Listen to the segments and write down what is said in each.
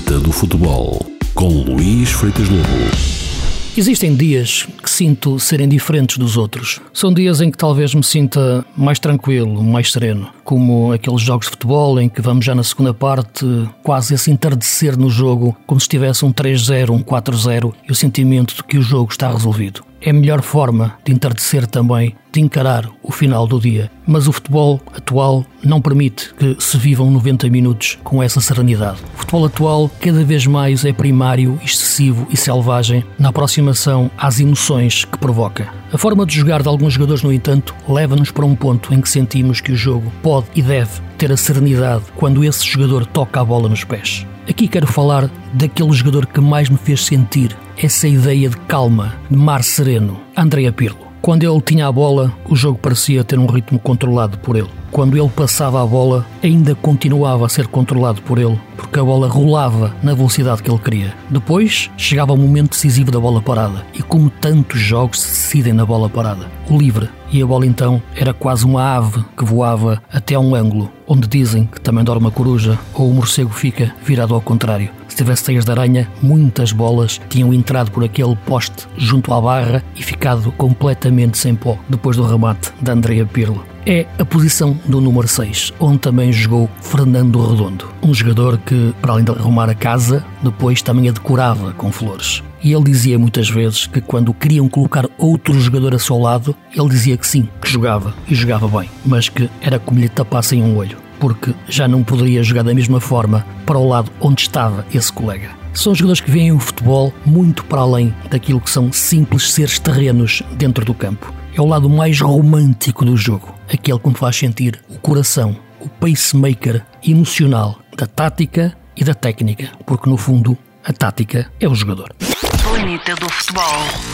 Planeta do Futebol, com Luís Freitas Lobo. Existem dias que sinto serem diferentes dos outros. São dias em que talvez me sinta mais tranquilo, mais sereno. Como aqueles jogos de futebol em que vamos já na segunda parte, quase esse entardecer no jogo, como se estivesse um 3-0, um 4-0 e o sentimento de que o jogo está resolvido. É a melhor forma de entardecer também, de encarar o final do dia. Mas o futebol atual não permite que se vivam 90 minutos com essa serenidade. O futebol atual cada vez mais é primário, excessivo e selvagem na aproximação às emoções que provoca. A forma de jogar de alguns jogadores, no entanto, leva-nos para um ponto em que sentimos que o jogo pode e deve ter a serenidade quando esse jogador toca a bola nos pés. Aqui quero falar daquele jogador que mais me fez sentir essa ideia de calma, de mar sereno, Andrea Pirlo. Quando ele tinha a bola, o jogo parecia ter um ritmo controlado por ele. Quando ele passava a bola, ainda continuava a ser controlado por ele, porque a bola rolava na velocidade que ele queria. Depois, chegava o momento decisivo da bola parada. E como tantos jogos se decidem na bola parada, o livre. E a bola então era quase uma ave que voava até a um ângulo, onde dizem que também dorme a coruja, ou o morcego fica virado ao contrário. Se tivesse teias de aranha, muitas bolas tinham entrado por aquele poste junto à barra e ficado completamente sem pó, depois do remate de Andrea Pirlo. É a posição do número 6, onde também jogou Fernando Redondo, um jogador que, para além de arrumar a casa, depois também a decorava com flores. E ele dizia muitas vezes que quando queriam colocar outro jogador a seu lado, ele dizia que sim, que jogava, e jogava bem, mas que era como lhe tapassem um olho, porque já não poderia jogar da mesma forma para o lado onde estava esse colega. São jogadores que veem o futebol muito para além daquilo que são simples seres terrenos dentro do campo. É o lado mais romântico do jogo, aquele que me faz sentir o coração, o pacemaker emocional da tática e da técnica, porque no fundo a tática é o jogador. Planeta do Futebol.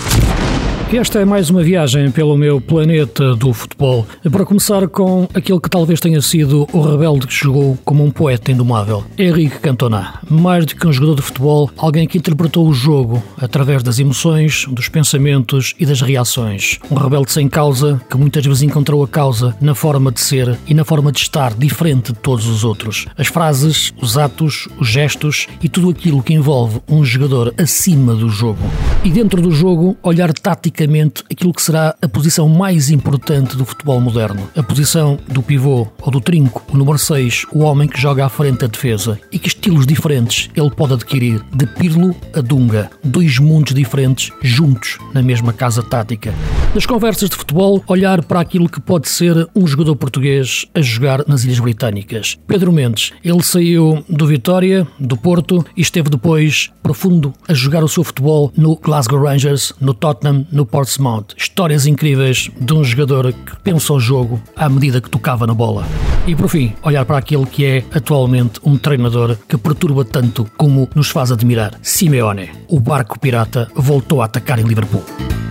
Esta é mais uma viagem pelo meu planeta do futebol. Para começar com aquele que talvez tenha sido o rebelde que jogou como um poeta indomável, Henrique Cantona. Mais do que um jogador de futebol, alguém que interpretou o jogo através das emoções, dos pensamentos e das reações. Um rebelde sem causa, que muitas vezes encontrou a causa na forma de ser e na forma de estar diferente de todos os outros. As frases, os atos, os gestos e tudo aquilo que envolve um jogador acima do jogo. E dentro do jogo, olhar taticamente aquilo que será a posição mais importante do futebol moderno. A posição do pivô ou do trinco, o número 6, o homem que joga à frente da defesa. E que estilos diferentes ele pode adquirir, de Pirlo a Dunga. Dois mundos diferentes juntos na mesma casa tática. Nas conversas de futebol, olhar para aquilo que pode ser um jogador português a jogar nas Ilhas Britânicas. Pedro Mendes, ele saiu do Vitória, do Porto e esteve depois profundo a jogar o seu futebol no Glasgow Rangers, no Tottenham, no Portsmouth. Histórias incríveis de um jogador que pensa o jogo à medida que tocava na bola. E por fim, olhar para aquele que é atualmente um treinador que perturba tanto como nos faz admirar. Simeone. O barco pirata voltou a atacar em Liverpool.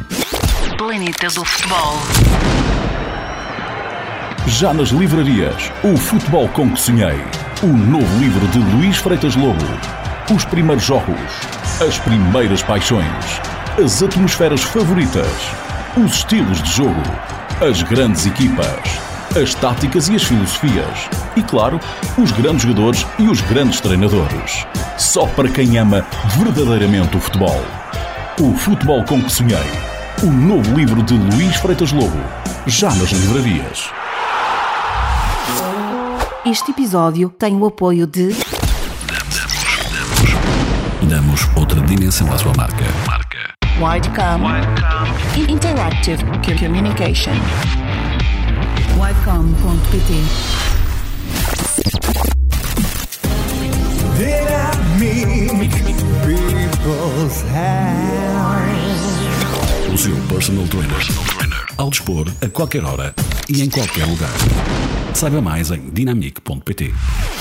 Planeta do Futebol. Já nas livrarias, O Futebol com que Sonhei. O novo livro de Luís Freitas Lobo. Os primeiros jogos, as primeiras paixões, as atmosferas favoritas, os estilos de jogo, as grandes equipas, as táticas e as filosofias e, claro, os grandes jogadores e os grandes treinadores. Só para quem ama verdadeiramente o futebol. O Futebol com que Sonhei. O novo livro de Luís Freitas Lobo. Já nas livrarias. Este episódio tem o apoio de... Damos outra dimensão à sua marca. Widecom Interactive Communication. Widecom.pt. O seu personal trainer. Ao dispor, a qualquer hora e em qualquer lugar. Saiba mais em dinamic.pt.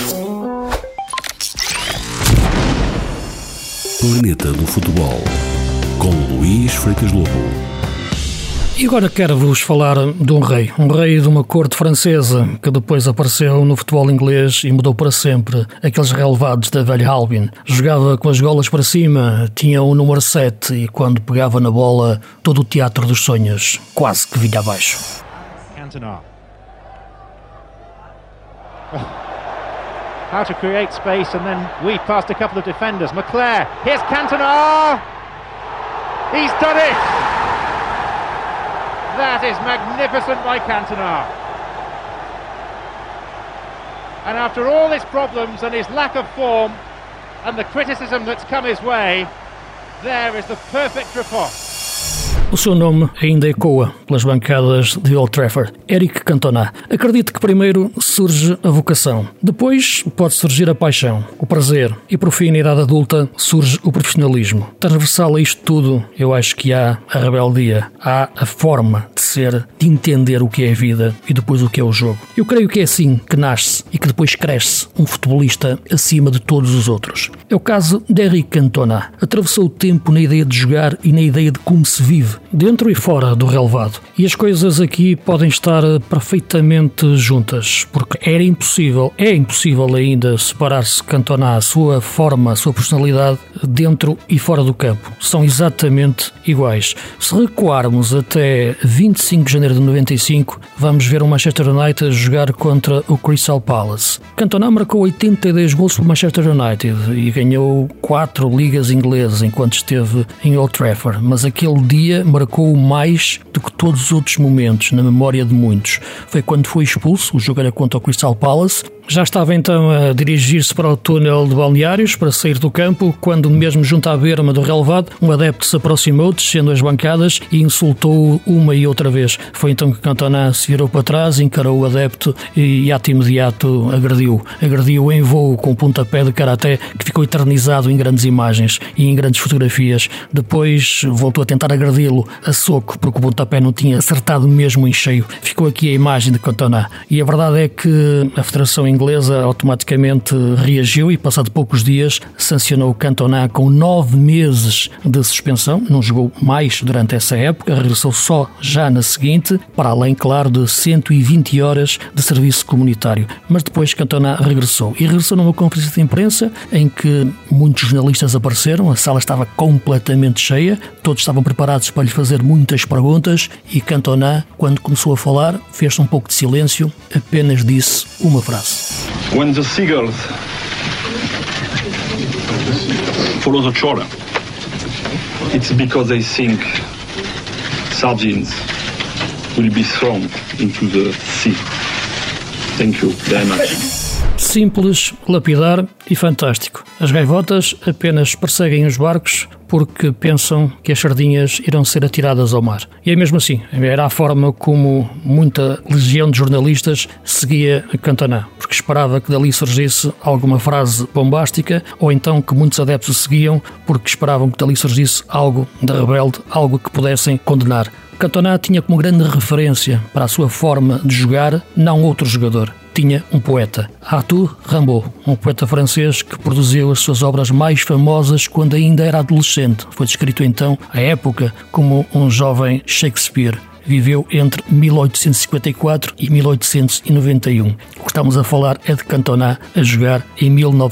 Planeta do Futebol, com Luís Freitas Lobo. E agora quero-vos falar de um rei de uma corte francesa que depois apareceu no futebol inglês e mudou para sempre aqueles relevados da velha Albion. Jogava com as golas para cima, tinha o número 7 e quando pegava na bola, todo o teatro dos sonhos quase que vinha abaixo. Cantona. how to create space and then weave past a couple of defenders. McClair, here's Cantona! He's done it! That is magnificent by Cantona. And after all his problems and his lack of form and the criticism that's come his way, there is the perfect riposte. O seu nome ainda ecoa pelas bancadas de Old Trafford. Eric Cantona. Acredito que primeiro surge a vocação, depois pode surgir a paixão, o prazer e por fim na idade adulta surge o profissionalismo. Transversal a isto tudo, eu acho que há a rebeldia, há a forma de ser, de entender o que é a vida e depois o que é o jogo. Eu creio que é assim que nasce e que depois cresce um futebolista acima de todos os outros. É o caso de Eric Cantona. Atravessou o tempo na ideia de jogar e na ideia de como se vive, dentro e fora do relevado. E as coisas aqui podem estar perfeitamente juntas, porque é impossível ainda separar-se Cantona, a sua forma, a sua personalidade, dentro e fora do campo. São exatamente iguais. Se recuarmos até 25 de janeiro de 95, vamos ver o Manchester United jogar contra o Crystal Palace. Cantona marcou 82 gols pelo Manchester United e ganhou 4 ligas inglesas enquanto esteve em Old Trafford, mas aquele dia marcou mais do que todos os outros momentos na memória de muitos. Foi quando foi expulso, o jogo era contra o Crystal Palace. Já estava então a dirigir-se para o túnel de balneários para sair do campo, quando mesmo junto à berma do relevado, um adepto se aproximou, descendo as bancadas e insultou-o uma e outra vez. Foi então que Cantona se virou para trás, encarou o adepto e ato imediato agrediu em voo com um pontapé de karaté que ficou eternizado em grandes imagens e em grandes fotografias. Depois voltou a tentar agredi-lo a soco, porque o pontapé não tinha acertado mesmo em cheio. Ficou aqui a imagem de Cantona. E a verdade é que a Federação Inglesa automaticamente reagiu e, passado poucos dias, sancionou Cantona com 9 meses de suspensão. Não jogou mais durante essa época, regressou só já na seguinte, para além, claro, de 120 horas de serviço comunitário. Mas depois Cantona regressou. E regressou numa conferência de imprensa em que muitos jornalistas apareceram, a sala estava completamente cheia, todos estavam preparados para lhe fazer muitas perguntas e Cantona, quando começou a falar, fez um pouco de silêncio, apenas disse uma frase. When the seagulls follow the trawler, it's because they think sardines will be thrown into the sea. Thank you very much. Simples, lapidar e fantástico. As gaivotas apenas perseguem os barcos porque pensam que as sardinhas irão ser atiradas ao mar. E é mesmo assim, era a forma como muita legião de jornalistas seguia a Cantona, porque esperava que dali surgisse alguma frase bombástica, ou então que muitos adeptos o seguiam porque esperavam que dali surgisse algo de rebelde, algo que pudessem condenar. Cantona tinha como grande referência para a sua forma de jogar não outro jogador, tinha um poeta, Arthur Rimbaud, um poeta francês que produziu as suas obras mais famosas quando ainda era adolescente. Foi descrito então, à época, como um jovem Shakespeare. Viveu entre 1854 e 1891. O que estamos a falar é de Cantona a jogar em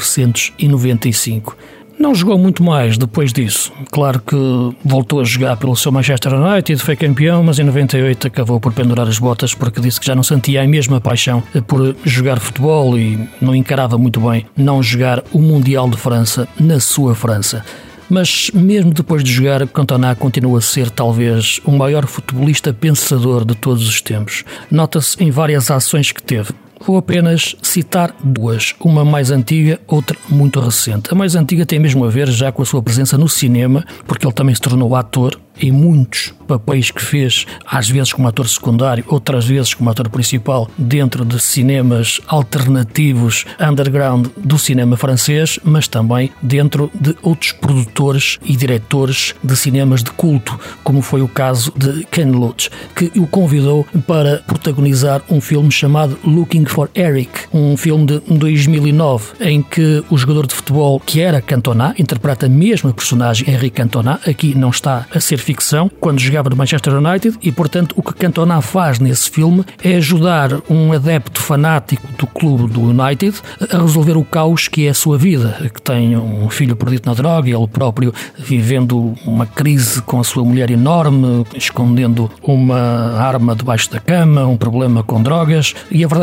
1995. Não jogou muito mais depois disso. Claro que voltou a jogar pelo seu Manchester United, foi campeão, mas em 98 acabou por pendurar as botas porque disse que já não sentia a mesma paixão por jogar futebol e não encarava muito bem não jogar o Mundial de França na sua França. Mas mesmo depois de jogar, Cantona continua a ser talvez o maior futebolista pensador de todos os tempos. Nota-se em várias ações que teve. Vou apenas citar duas, uma mais antiga, outra muito recente. A mais antiga tem mesmo a ver já com a sua presença no cinema, porque ele também se tornou ator em muitos papéis que fez, às vezes como ator secundário, outras vezes como ator principal, dentro de cinemas alternativos underground do cinema francês, mas também dentro de outros produtores e diretores de cinemas de culto, como foi o caso de Ken Loach, que o convidou para protagonizar um filme chamado Looking for Eric, um filme de 2009, em que o jogador de futebol, que era Cantona, interpreta a mesma personagem, Eric Cantona, aqui não está a ser ficção, quando jogava no Manchester United, e portanto o que Cantona faz nesse filme é ajudar um adepto fanático do clube do United a resolver o caos que é a sua vida, que tem um filho perdido na droga, ele próprio vivendo uma crise com a sua mulher enorme, escondendo uma arma debaixo da cama, um problema com drogas, e a verdade é que Cantona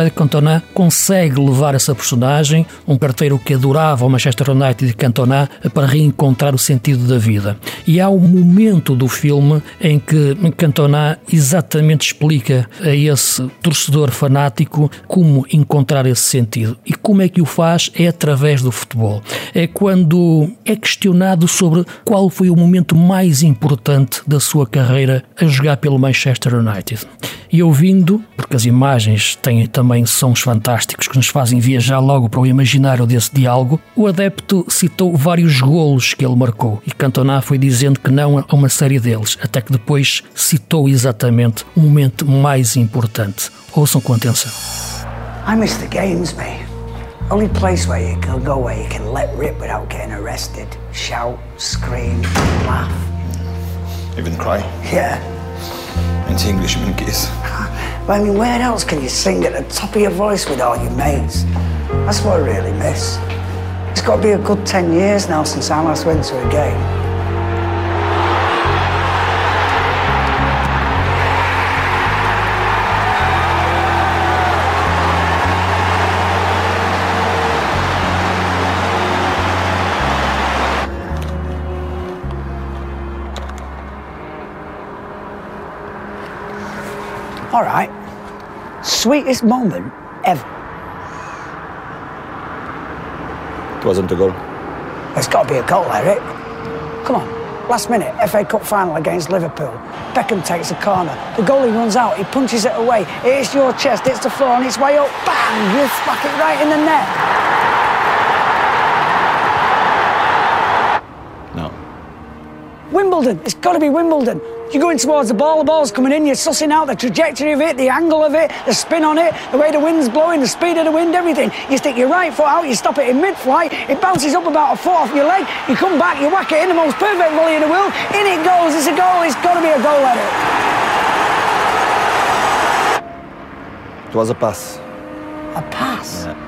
Cantona consegue levar essa personagem, um carteiro que adorava o Manchester United de Cantona, para reencontrar o sentido da vida. E há um momento do filme em que Cantona exatamente explica a esse torcedor fanático como encontrar esse sentido. E como é que o faz? É através do futebol. É quando é questionado sobre qual foi o momento mais importante da sua carreira a jogar pelo Manchester United. E ouvindo, porque as imagens têm também sons fantásticos que nos fazem viajar logo para o imaginário desse diálogo, o adepto citou vários golos que ele marcou e Cantona foi dizendo que não a uma série deles, até que depois citou exatamente o momento mais importante. Ouçam com atenção. I miss the games, mate. Only place where you can go where you can let rip without getting arrested. Shout, scream, laugh. Even cry? Yeah. Into English monkeys. But I mean, where else can you sing at the top of your voice with all your mates? That's what I really miss. It's got to be a good 10 years now since I last went to a game. All right. Sweetest moment ever. It wasn't a goal. It's got to be a goal, Eric. Come on. Last minute, FA Cup final against Liverpool. Beckham takes a corner. The goalie runs out. He punches it away. It hits your chest. Hits the floor on its way up. Bang! You smack it right in the net. No. Wimbledon. It's got to be Wimbledon. You're going towards the ball's coming in, you're sussing out the trajectory of it, the angle of it, the spin on it, the way the wind's blowing, the speed of the wind, everything. You stick your right foot out, you stop it in mid-flight, it bounces up about a foot off your leg, you come back, you whack it in, the most perfect volley in the world, in it goes, it's a goal, it's got to be a goal, Eric. It was a pass. A pass? Yeah.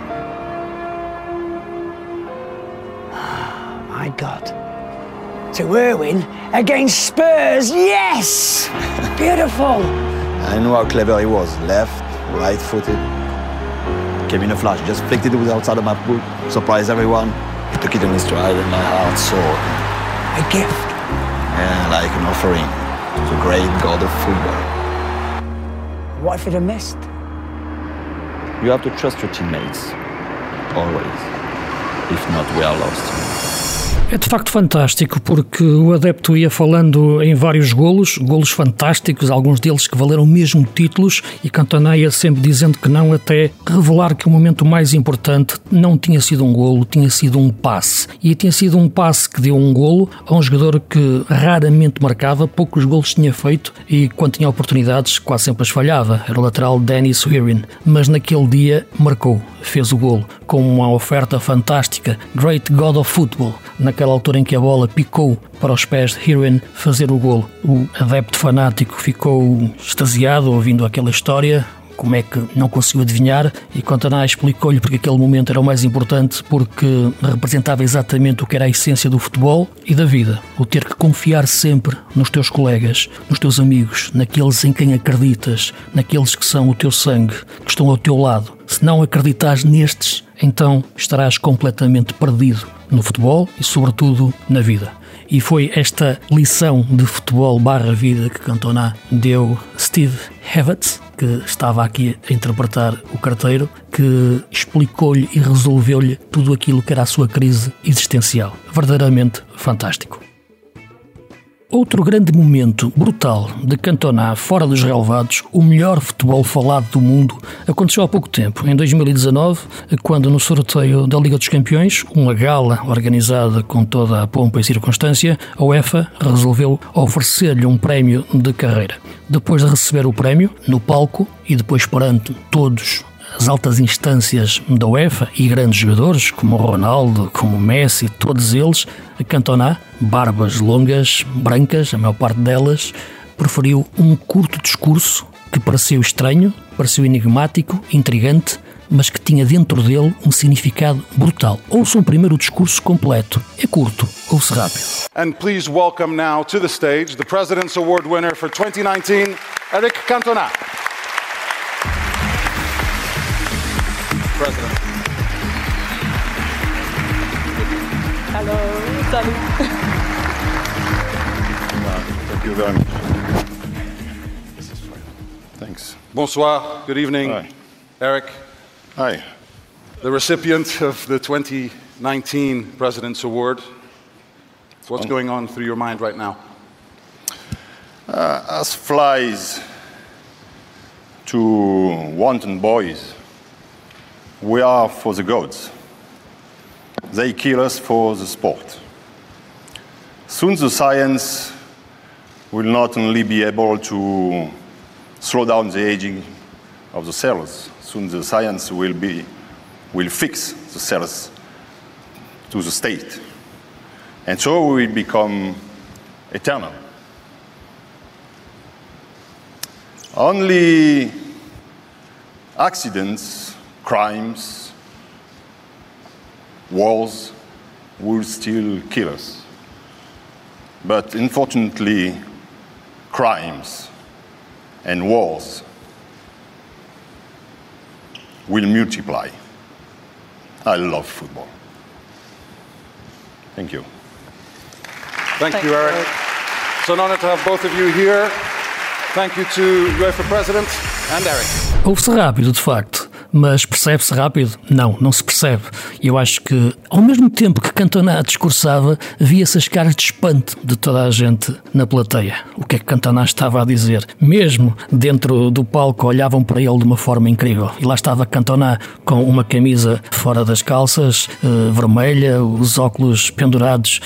My God. To Irwin against Spurs, yes! Beautiful! I knew how clever he was. Left, right-footed. Came in a flash, just flicked it with the outside of my foot, surprised everyone. He took it in his stride and my heart soared. A gift. Yeah, like an offering to the great god of football. What if it had missed? You have to trust your teammates. Always. If not, we are lost. É de facto fantástico porque o adepto ia falando em vários golos fantásticos, alguns deles que valeram mesmo títulos, e Cantona ia sempre dizendo que não, até revelar que o momento mais importante não tinha sido um golo, tinha sido um passe. E tinha sido um passe que deu um golo a um jogador que raramente marcava, poucos golos tinha feito e quando tinha oportunidades quase sempre as falhava. Era o lateral Dennis Irwin, mas naquele dia marcou, fez o golo com uma oferta fantástica, Great God of Football. Naquela altura em que a bola picou para os pés de Irwin fazer o golo. O adepto fanático ficou extasiado ouvindo aquela história. Como é que não conseguiu adivinhar? E Cantona explicou-lhe porque aquele momento era o mais importante, porque representava exatamente o que era a essência do futebol e da vida. O ter que confiar sempre nos teus colegas, nos teus amigos, naqueles em quem acreditas, naqueles que são o teu sangue, que estão ao teu lado. Se não acreditares nestes, então estarás completamente perdido no futebol e, sobretudo, na vida. E foi esta lição de futebol /vida que Cantona deu Steve Havertz, que estava aqui a interpretar o carteiro, que explicou-lhe e resolveu-lhe tudo aquilo que era a sua crise existencial. Verdadeiramente fantástico. Outro grande momento brutal de Cantona fora dos relevados, o melhor futebol falado do mundo, aconteceu há pouco tempo, em 2019, quando no sorteio da Liga dos Campeões, uma gala organizada com toda a pompa e circunstância, a UEFA resolveu oferecer-lhe um prémio de carreira. Depois de receber o prémio, no palco e depois perante todos as altas instâncias da UEFA e grandes jogadores como Ronaldo, como Messi, todos eles, Cantona, barbas longas, brancas, a maior parte delas, preferiu um curto discurso que pareceu estranho, pareceu enigmático, intrigante, mas que tinha dentro dele um significado brutal. Ouçam primeiro o discurso completo. É curto, ouça rápido. And please welcome now to the stage the President's Award winner for 2019, Eric Cantona. President. Hello, salut. Thank you very much. This is fine. Thanks. Bonsoir. Good evening. Hi. Eric. Hi. The recipient of the 2019 President's Award. What's going on through your mind right now? As flies to wanton boys, we are for the gods. They kill us for the sport. Soon the science will not only be able to slow down the aging of the cells, soon the science will fix the cells to the state. And so we will become eternal. Only accidents, crimes, wars will still kill us. But unfortunately, crimes and wars will multiply. I love football. Thank you. Thank you, Eric. It's an honor to have both of you here. Thank you to UEFA President and Eric. Ouve-se rápido, de facto, mas percebe-se rápido? Não se percebe. Eu acho que, ao mesmo tempo que Cantona discursava, via-se as caras de espanto de toda a gente na plateia. O que é que Cantona estava a dizer? Mesmo dentro do palco olhavam para ele de uma forma incrível. E lá estava Cantona com uma camisa fora das calças, vermelha, os óculos pendurados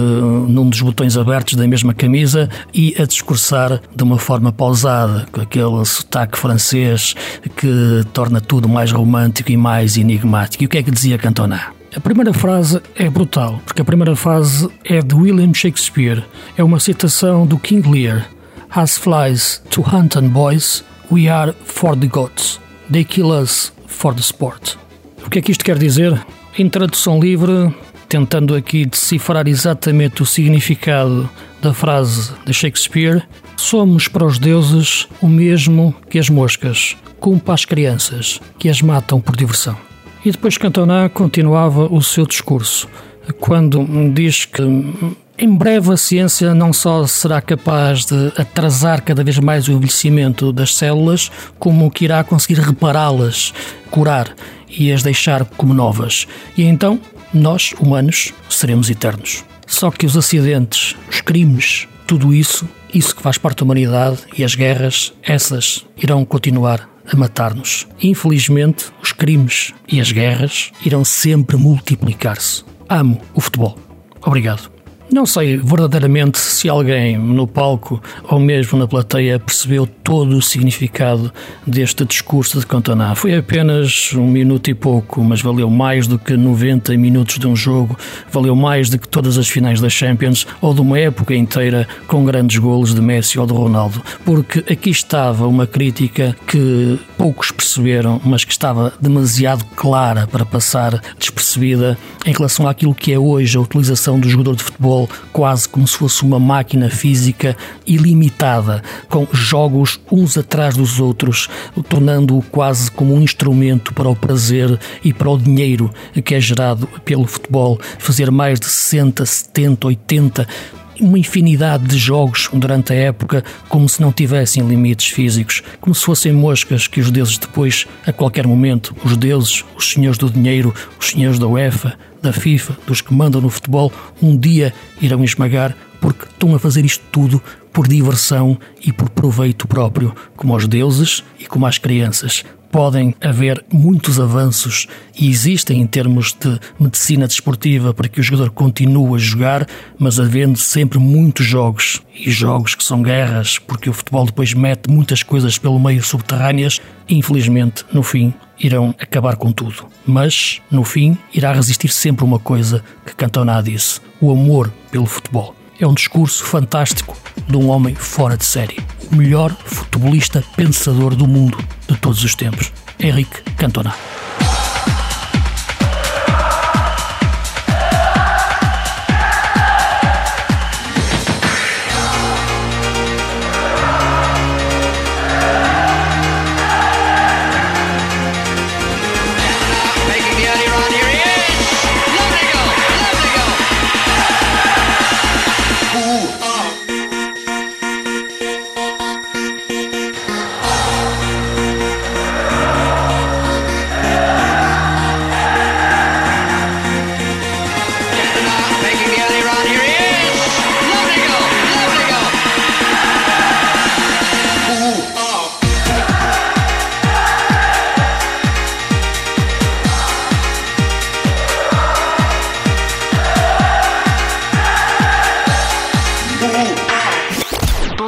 num dos botões abertos da mesma camisa e a discursar de uma forma pausada, com aquele sotaque francês que torna tudo mais romântico e mais enigmático. E o que é que dizia Cantona? A primeira frase é brutal, porque a primeira frase é de William Shakespeare. É uma citação do King Lear. As flies to hunt and boys, we are for the gods. They kill us for the sport. O que é que isto quer dizer? Em tradução livre, tentando aqui decifrar exatamente o significado da frase de Shakespeare, somos para os deuses o mesmo que as moscas, como para as crianças, que as matam por diversão. E depois Cantona continuava o seu discurso, quando diz que em breve a ciência não só será capaz de atrasar cada vez mais o envelhecimento das células, como que irá conseguir repará-las, curar e as deixar como novas. E então, nós, humanos, seremos eternos. Só que os acidentes, os crimes, tudo isso que faz parte da humanidade e as guerras, essas irão continuar a matar-nos. Infelizmente, os crimes e as guerras irão sempre multiplicar-se. Amo o futebol. Obrigado. Não sei verdadeiramente se alguém no palco ou mesmo na plateia percebeu todo o significado deste discurso de Cantona. Foi apenas 1 minuto e pouco, mas valeu mais do que 90 minutos de um jogo, valeu mais do que todas as finais da Champions ou de uma época inteira com grandes golos de Messi ou de Ronaldo, porque aqui estava uma crítica que poucos perceberam, mas que estava demasiado clara para passar despercebida em relação àquilo que é hoje a utilização do jogador de futebol quase como se fosse uma máquina física ilimitada, com jogos uns atrás dos outros, tornando-o quase como um instrumento para o prazer e para o dinheiro que é gerado pelo futebol. Fazer mais de 60, 70, 80, uma infinidade de jogos durante a época, como se não tivessem limites físicos, como se fossem moscas que os deuses depois, a qualquer momento, os deuses, os senhores do dinheiro, os senhores da UEFA, da FIFA, dos que mandam no futebol, um dia irão esmagar, porque estão a fazer isto tudo por diversão e por proveito próprio, como aos deuses e como às crianças. Podem haver muitos avanços e existem em termos de medicina desportiva para que o jogador continue a jogar, mas havendo sempre muitos jogos e jogos que são guerras, porque o futebol depois mete muitas coisas pelo meio subterrâneas, infelizmente, no fim, irão acabar com tudo. Mas, no fim, irá resistir sempre uma coisa que Cantona disse: o amor pelo futebol. É um discurso fantástico de um homem fora de série. O melhor futebolista pensador do mundo de todos os tempos. Henrique Cantona.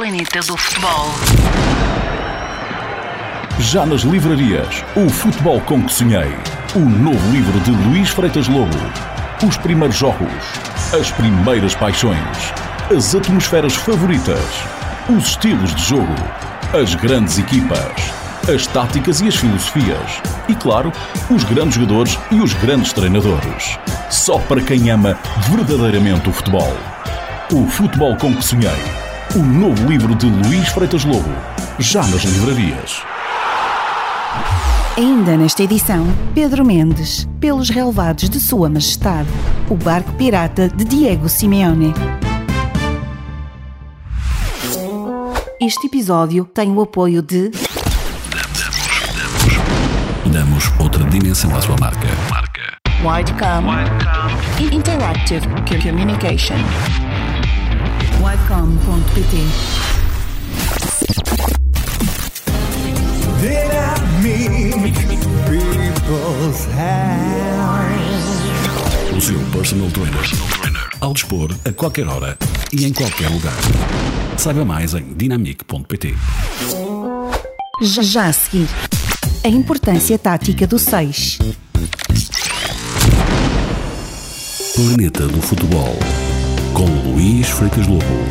Planeta do Futebol. Já nas livrarias, o futebol com que sonhei. O novo livro de Luís Freitas Lobo. Os primeiros jogos, as primeiras paixões, as atmosferas favoritas, os estilos de jogo, as grandes equipas, as táticas e as filosofias e, claro, os grandes jogadores e os grandes treinadores. Só para quem ama verdadeiramente o futebol. O futebol com que sonhei. O novo livro de Luís Freitas Lobo. Já nas livrarias. Ainda nesta edição, Pedro Mendes, pelos relevados de Sua Majestade, o barco pirata de Diego Simeone. Este episódio tem o apoio de... Damos outra dimensão à sua marca. Widecom Interactive Communication. Widecom.pt. O seu personal trainer. Ao dispor a qualquer hora e em qualquer lugar. Saiba mais em dinamic.pt. Já a seguir, a importância tática do 6. Planeta do Futebol, com Luís Freitas Lobo.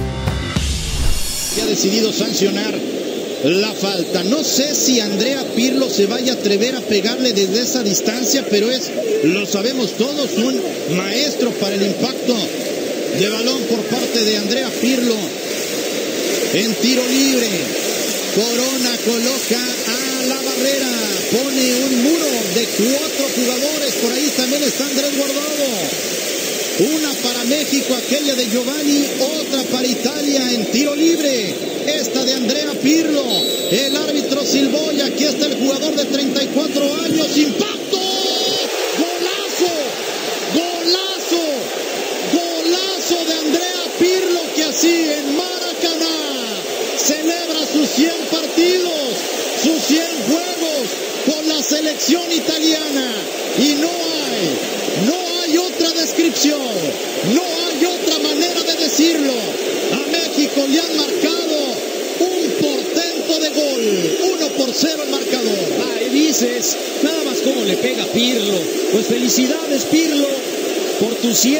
Ha decidido sancionar la falta. No sé si Andrea Pirlo se vaya a atrever a pegarle desde esa distancia, pero lo sabemos todos, un maestro para el impacto de balón por parte de Andrea Pirlo. En tiro libre, Corona coloca a la barrera, pone un muro de 4 jugadores, por ahí también está Andrés Guardado. Una para México, aquella de Giovanni, otra para Italia en tiro libre, esta de Andrea Pirlo. El árbitro silbó y aquí está el jugador de 34 años, impacto, golazo, golazo, golazo de Andrea Pirlo, que así en Maracaná celebra sus 100 partidos, sus 100 juegos con la selección italiana, y no hay otra descripción, no hay otra manera de decirlo. A México le han marcado un portento de gol, 1-0 el marcador. Ahí dices, nada más cómo le pega Pirlo. Pues felicidades, Pirlo, por tu 100.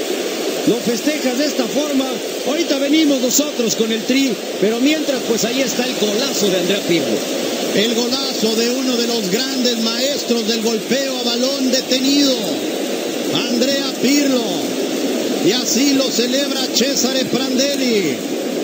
Lo festejas de esta forma. Ahorita venimos nosotros con el tri, pero mientras, pues ahí está el golazo de Andrea Pirlo. El golazo de uno de los grandes maestros del golpeo a balón detenido, Andrea Pirlo. Y así lo celebra Cesare Prandelli.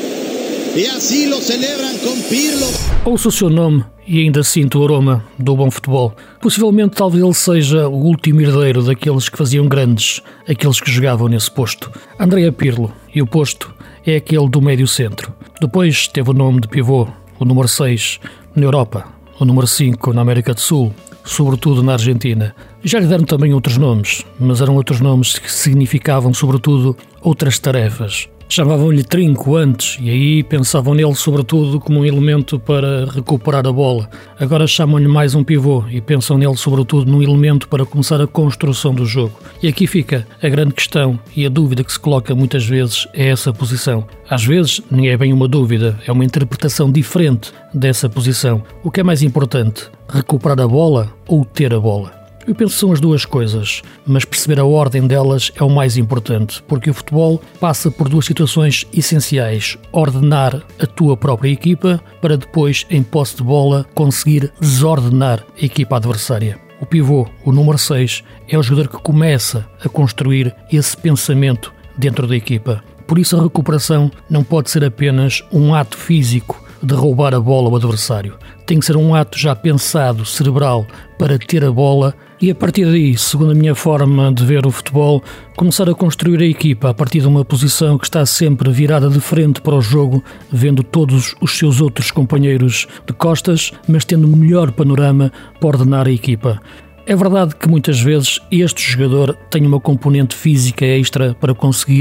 E assim lo celebram com Pirlo. Ouço o seu nome e ainda sinto o aroma do bom futebol. Possivelmente talvez ele seja o último herdeiro daqueles que faziam grandes, aqueles que jogavam nesse posto. Andrea Pirlo, e o posto é aquele do médio centro. Depois teve o nome de pivô, o número 6 na Europa, o número 5 na América do Sul, sobretudo na Argentina. Já lhe deram também outros nomes, mas eram outros nomes que significavam sobretudo outras tarefas. Chamavam-lhe trinco antes e aí pensavam nele sobretudo como um elemento para recuperar a bola. Agora chamam-lhe mais um pivô e pensam nele sobretudo num elemento para começar a construção do jogo. E aqui fica a grande questão e a dúvida que se coloca muitas vezes é essa posição. Às vezes nem é bem uma dúvida, é uma interpretação diferente dessa posição. O que é mais importante, recuperar a bola ou ter a bola? Eu penso que são as duas coisas, mas perceber a ordem delas é o mais importante, porque o futebol passa por duas situações essenciais: ordenar a tua própria equipa para depois, em posse de bola, conseguir desordenar a equipa adversária. O pivô, o número 6, é o jogador que começa a construir esse pensamento dentro da equipa. Por isso a recuperação não pode ser apenas um ato físico de roubar a bola ao adversário. Tem que ser um ato já pensado, cerebral, para ter a bola e a partir daí, segundo a minha forma de ver o futebol, começar a construir a equipa a partir de uma posição que está sempre virada de frente para o jogo, vendo todos os seus outros companheiros de costas, mas tendo um melhor panorama para ordenar a equipa. É verdade que muitas vezes este jogador tem uma componente física extra para conseguir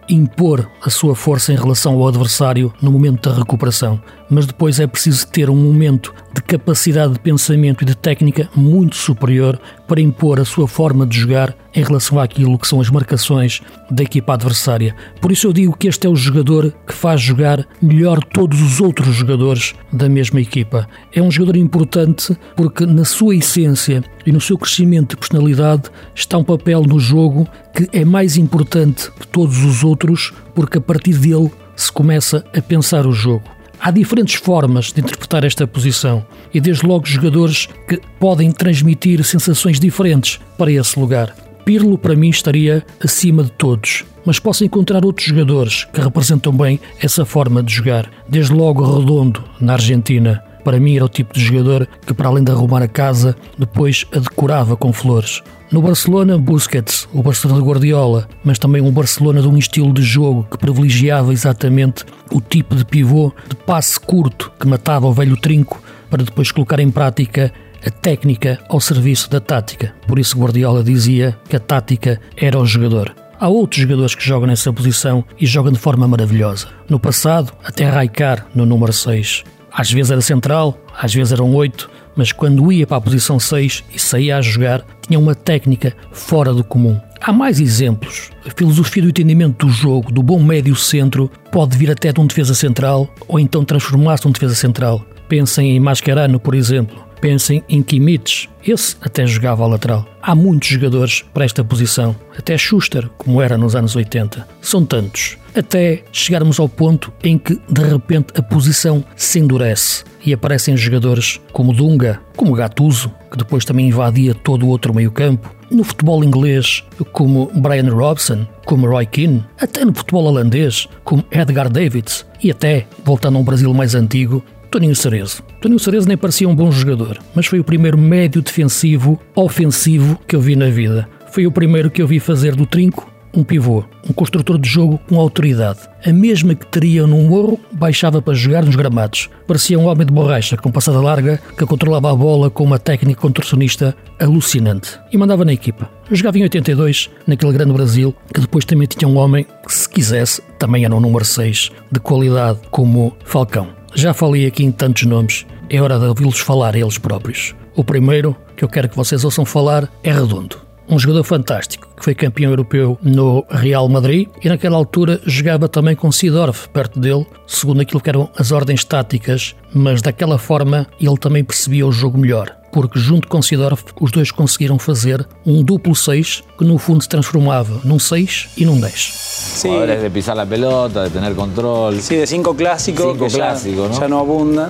impor a sua força em relação ao adversário no momento da recuperação, mas depois é preciso ter um momento de capacidade de pensamento e de técnica muito superior para impor a sua forma de jogar em relação àquilo que são as marcações da equipa adversária. Por isso eu digo que este é o jogador que faz jogar melhor todos os outros jogadores da mesma equipa. É um jogador importante porque na sua essência e no seu crescimento de personalidade está um papel no jogo que é mais importante que todos os outros, porque a partir dele se começa a pensar o jogo. Há diferentes formas de interpretar esta posição e desde logo jogadores que podem transmitir sensações diferentes para esse lugar. Pirlo para mim estaria acima de todos, mas posso encontrar outros jogadores que representam bem essa forma de jogar. Desde logo Redondo, na Argentina. Para mim era o tipo de jogador que, para além de arrumar a casa, depois a decorava com flores. No Barcelona, Busquets, o Barcelona de Guardiola, mas também um Barcelona de um estilo de jogo que privilegiava exatamente o tipo de pivô de passe curto que matava o velho trinco para depois colocar em prática a técnica ao serviço da tática. Por isso Guardiola dizia que a tática era o jogador. Há outros jogadores que jogam nessa posição e jogam de forma maravilhosa. No passado, até Rijkaard no número 6. Às vezes era central, às vezes eram 8, mas quando ia para a posição 6 e saía a jogar, tinha uma técnica fora do comum. Há mais exemplos. A filosofia do entendimento do jogo, do bom médio centro, pode vir até de um defesa central ou então transformar-se num defesa central. Pensem em Mascherano, por exemplo. Pensem em Kimmich, esse até jogava à lateral. Há muitos jogadores para esta posição, até Schuster, como era nos anos 80. São tantos, até chegarmos ao ponto em que, de repente, a posição se endurece e aparecem jogadores como Dunga, como Gattuso, que depois também invadia todo o outro meio-campo. No futebol inglês, como Brian Robson, como Roy Keane, até no futebol holandês, como Edgar Davids e até, voltando a um Brasil mais antigo, Toninho Cerezo. Toninho Cerezo nem parecia um bom jogador, mas foi o primeiro médio defensivo ofensivo que eu vi na vida. Foi o primeiro que eu vi fazer do trinco um pivô, um construtor de jogo com autoridade. A mesma que teria num morro, baixava para jogar nos gramados. Parecia um homem de borracha com passada larga que controlava a bola com uma técnica contorcionista alucinante. E mandava na equipa. Eu jogava em 82, naquele grande Brasil, que depois também tinha um homem que, se quisesse, também era um número 6, de qualidade como Falcão. Já falei aqui em tantos nomes, é hora de ouvi-los falar eles próprios. O primeiro que eu quero que vocês ouçam falar é Redondo. Um jogador fantástico, que foi campeão europeu no Real Madrid e naquela altura jogava também com Seedorf perto dele, segundo aquilo que eram as ordens táticas, mas daquela forma ele também percebia o jogo melhor, porque junto com Seedorf os dois conseguiram fazer um duplo 6 que no fundo se transformava num 6 e num 10. Sí. Jugadores de pisar la pelota, de tener control. Sí, de 5 clásicos, cinco clásicos, ¿no? Ya no abundan.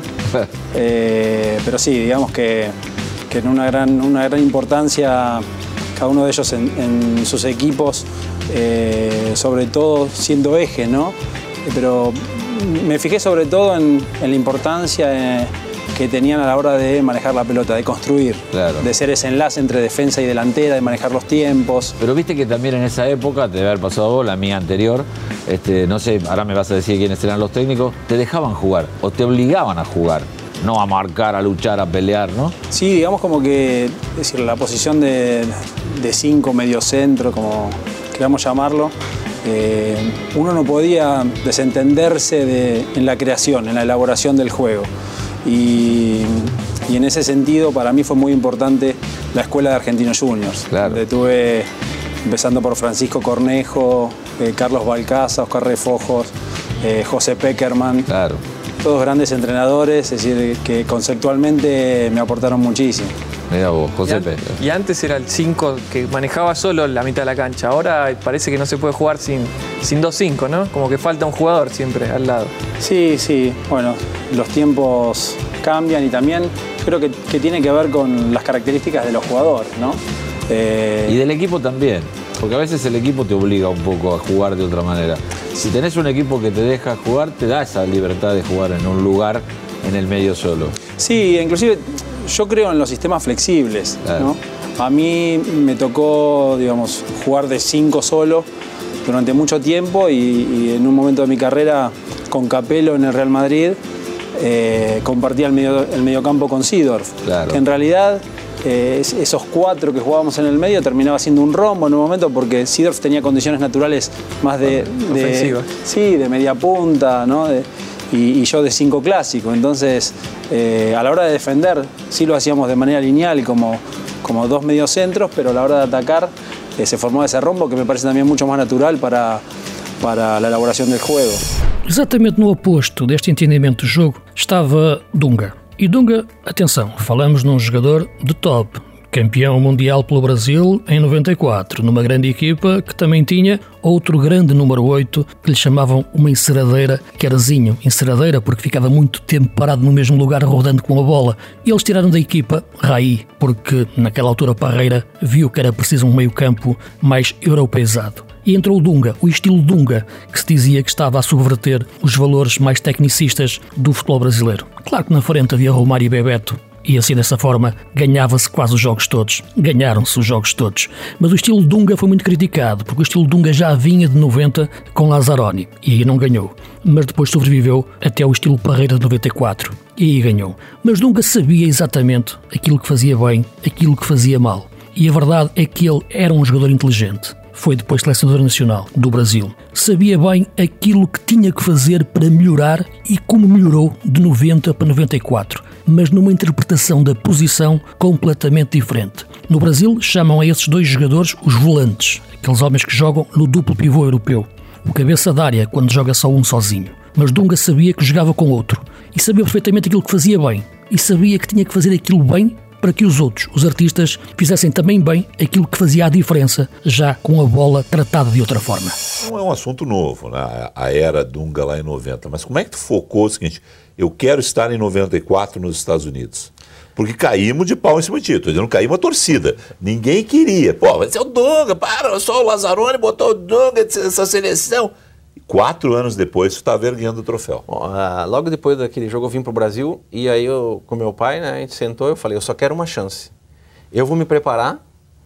Pero sí, digamos que en una gran importancia cada uno de ellos en sus equipos, sobre todo siendo eje, ¿no? Pero me fijé sobre todo en la importancia que tenían a la hora de manejar la pelota, de construir, claro, de ser ese enlace entre defensa y delantera, de manejar los tiempos. Pero viste que también en esa época, te debe haber pasado a vos, la mía anterior, no sé, ahora me vas a decir quiénes eran los técnicos, te dejaban jugar o te obligaban a jugar, no a marcar, a luchar, a pelear, ¿no? Sí, digamos como que, es decir, la posición de 5, medio centro, como queramos llamarlo, uno no podía desentenderse en la creación, en la elaboración del juego. Y en ese sentido para mí fue muy importante la escuela de Argentinos Juniors. Claro. Donde tuve, empezando por Francisco Cornejo, Carlos Balcaza, Oscar Refojos, José Peckerman. Claro. Todos grandes entrenadores, es decir, que conceptualmente me aportaron muchísimo. Mira vos, José P. Y antes era el 5 que manejaba solo la mitad de la cancha. Ahora parece que no se puede jugar sin 2-5, ¿no? Como que falta un jugador siempre al lado. Sí, sí. Bueno, los tiempos cambian y también creo que tiene que ver con las características de los jugadores, ¿no? Y del equipo también. Porque a veces el equipo te obliga un poco a jugar de otra manera. Si tenés un equipo que te deja jugar, te da esa libertad de jugar en un lugar en el medio solo. Sí, inclusive yo creo en los sistemas flexibles, claro, ¿no? A mí me tocó, digamos, jugar de 5 solo durante mucho tiempo y en un momento de mi carrera con Capello en el Real Madrid compartía el mediocampo con Seedorf, claro, que en realidad esos 4 que jugábamos en el medio terminaba siendo un rombo en un momento porque Seedorf tenía condiciones naturales más de media punta, ¿no? Y yo de 5 clásico. Entonces, a la hora de defender, sí lo hacíamos de manera lineal como 2 mediocentros, pero a la hora de atacar se formó ese rombo que me parece también mucho más natural para la elaboração do jogo. Exatamente no oposto deste entendimento do jogo estava Dunga. E Dunga, atenção, falamos num jogador de top, campeão mundial pelo Brasil em 94, numa grande equipa que também tinha outro grande número 8 que lhe chamavam uma enceradeira, que era Zinho, enceradeira porque ficava muito tempo parado no mesmo lugar rodando com a bola. E eles tiraram da equipa Raí, porque naquela altura Parreira viu que era preciso um meio-campo mais europeizado. E entrou o Dunga, o estilo Dunga, que se dizia que estava a subverter os valores mais tecnicistas do futebol brasileiro. Claro que na frente havia Romário e Bebeto, e assim dessa forma ganhava-se quase os jogos todos. Ganharam-se os jogos todos. Mas o estilo Dunga foi muito criticado, porque o estilo Dunga já vinha de 90 com Lazzaroni, e aí não ganhou. Mas depois sobreviveu até o estilo Parreira de 94, e aí ganhou. Mas Dunga sabia exatamente aquilo que fazia bem, aquilo que fazia mal. E a verdade é que ele era um jogador inteligente. Foi depois selecionador nacional do Brasil. Sabia bem aquilo que tinha que fazer para melhorar e como melhorou de 90 para 94, mas numa interpretação da posição completamente diferente. No Brasil chamam a esses 2 jogadores os volantes, aqueles homens que jogam no duplo pivô europeu. O cabeça de área quando joga só um sozinho. Mas Dunga sabia que jogava com outro e sabia perfeitamente aquilo que fazia bem e sabia que tinha que fazer aquilo bem para que os outros, os artistas, fizessem também bem aquilo que fazia a diferença, já com a bola tratada de outra forma. Não é um assunto novo, né? A era Dunga lá em 90, mas como é que tu focou o seguinte, eu quero estar em 94 nos Estados Unidos? Porque caímos de pau em cima de título, não caímos a torcida, ninguém queria. Pô, vai ser o Dunga, só o Lazzaroni botou o Dunga, essa seleção. 4 anos depois, você estava erguendo o troféu. Logo depois daquele jogo eu vim para o Brasil e aí eu, com meu pai, né, a gente sentou e eu falei, eu só quero uma chance. Eu vou me preparar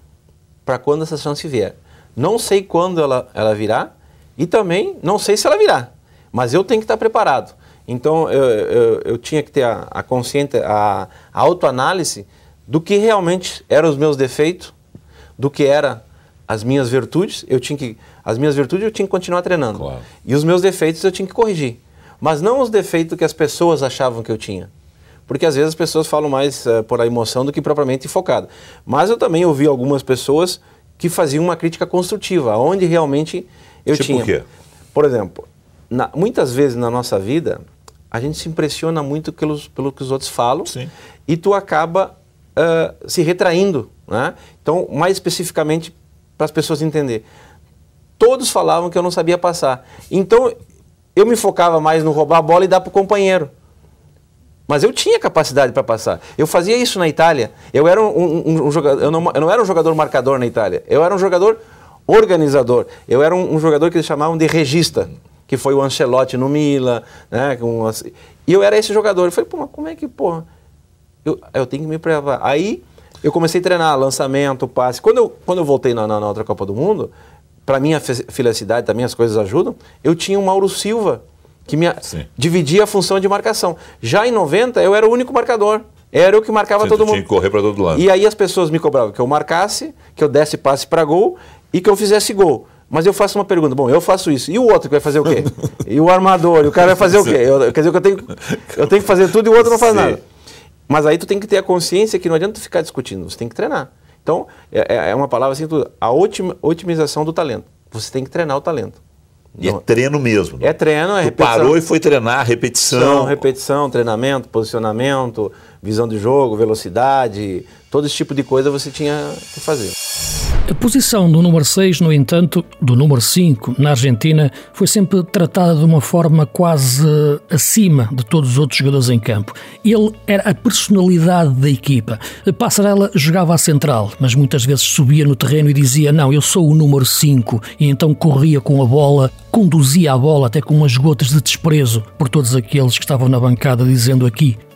para quando essa chance vier. Não sei quando ela virá e também não sei se ela virá, mas eu tenho que estar preparado. Então eu tinha que ter a consciência, a autoanálise do que realmente eram os meus defeitos, do que era as minhas virtudes, as minhas virtudes eu tinha que continuar treinando. Claro. E os meus defeitos eu tinha que corrigir. Mas não os defeitos que as pessoas achavam que eu tinha. Porque às vezes as pessoas falam mais por a emoção do que propriamente focada. Mas eu também ouvi algumas pessoas que faziam uma crítica construtiva, onde realmente eu tinha. Por quê? Por exemplo, muitas vezes na nossa vida, a gente se impressiona muito pelo que os outros falam. Sim. E tu acaba se retraindo, né? Então, mais especificamente, para as pessoas entenderem. Todos falavam que eu não sabia passar. Então, eu me focava mais no roubar a bola e dar para o companheiro. Mas eu tinha capacidade para passar. Eu fazia isso na Itália. Eu era um jogador, eu não era um jogador marcador na Itália. Eu era um jogador organizador. Eu era um jogador que eles chamavam de regista, que foi o Ancelotti no Milan, né? E eu era esse jogador. Eu falei, pô, mas como é que, porra, eu tenho que me preparar. Aí eu comecei a treinar lançamento, passe. Quando eu voltei na outra Copa do Mundo, para minha felicidade, também as coisas ajudam, eu tinha o Mauro Silva, que dividia a função de marcação. Já em 90, eu era o único marcador. Era eu que marcava todo mundo. Tinha que correr para todo lado. E aí as pessoas me cobravam que eu marcasse, que eu desse passe para gol e que eu fizesse gol. Mas eu faço uma pergunta, bom, eu faço isso, e o outro que vai fazer o quê? E o armador, e o cara vai fazer o quê? Quer dizer que eu tenho que fazer tudo e o outro não faz nada. Mas aí tu tem que ter a consciência que não adianta tu ficar discutindo, você tem que treinar. Então, é uma palavra assim, a otimização do talento. Você tem que treinar o talento. E é treino mesmo. É treino, é repetição. Parou e foi treinar, repetição. Repetição, treinamento, posicionamento, visão de jogo, velocidade, todo esse tipo de coisa você tinha que fazer. A posição do número 6, no entanto, do número 5 na Argentina, foi sempre tratada de uma forma quase acima de todos os outros jogadores em campo. Ele era a personalidade da equipa. Passarella jogava à central, mas muitas vezes subia no terreno e dizia, não, eu sou o número 5, e então corria com a bola, conduzia a bola até com umas gotas de desprezo por todos aqueles que estavam na bancada dizendo aqui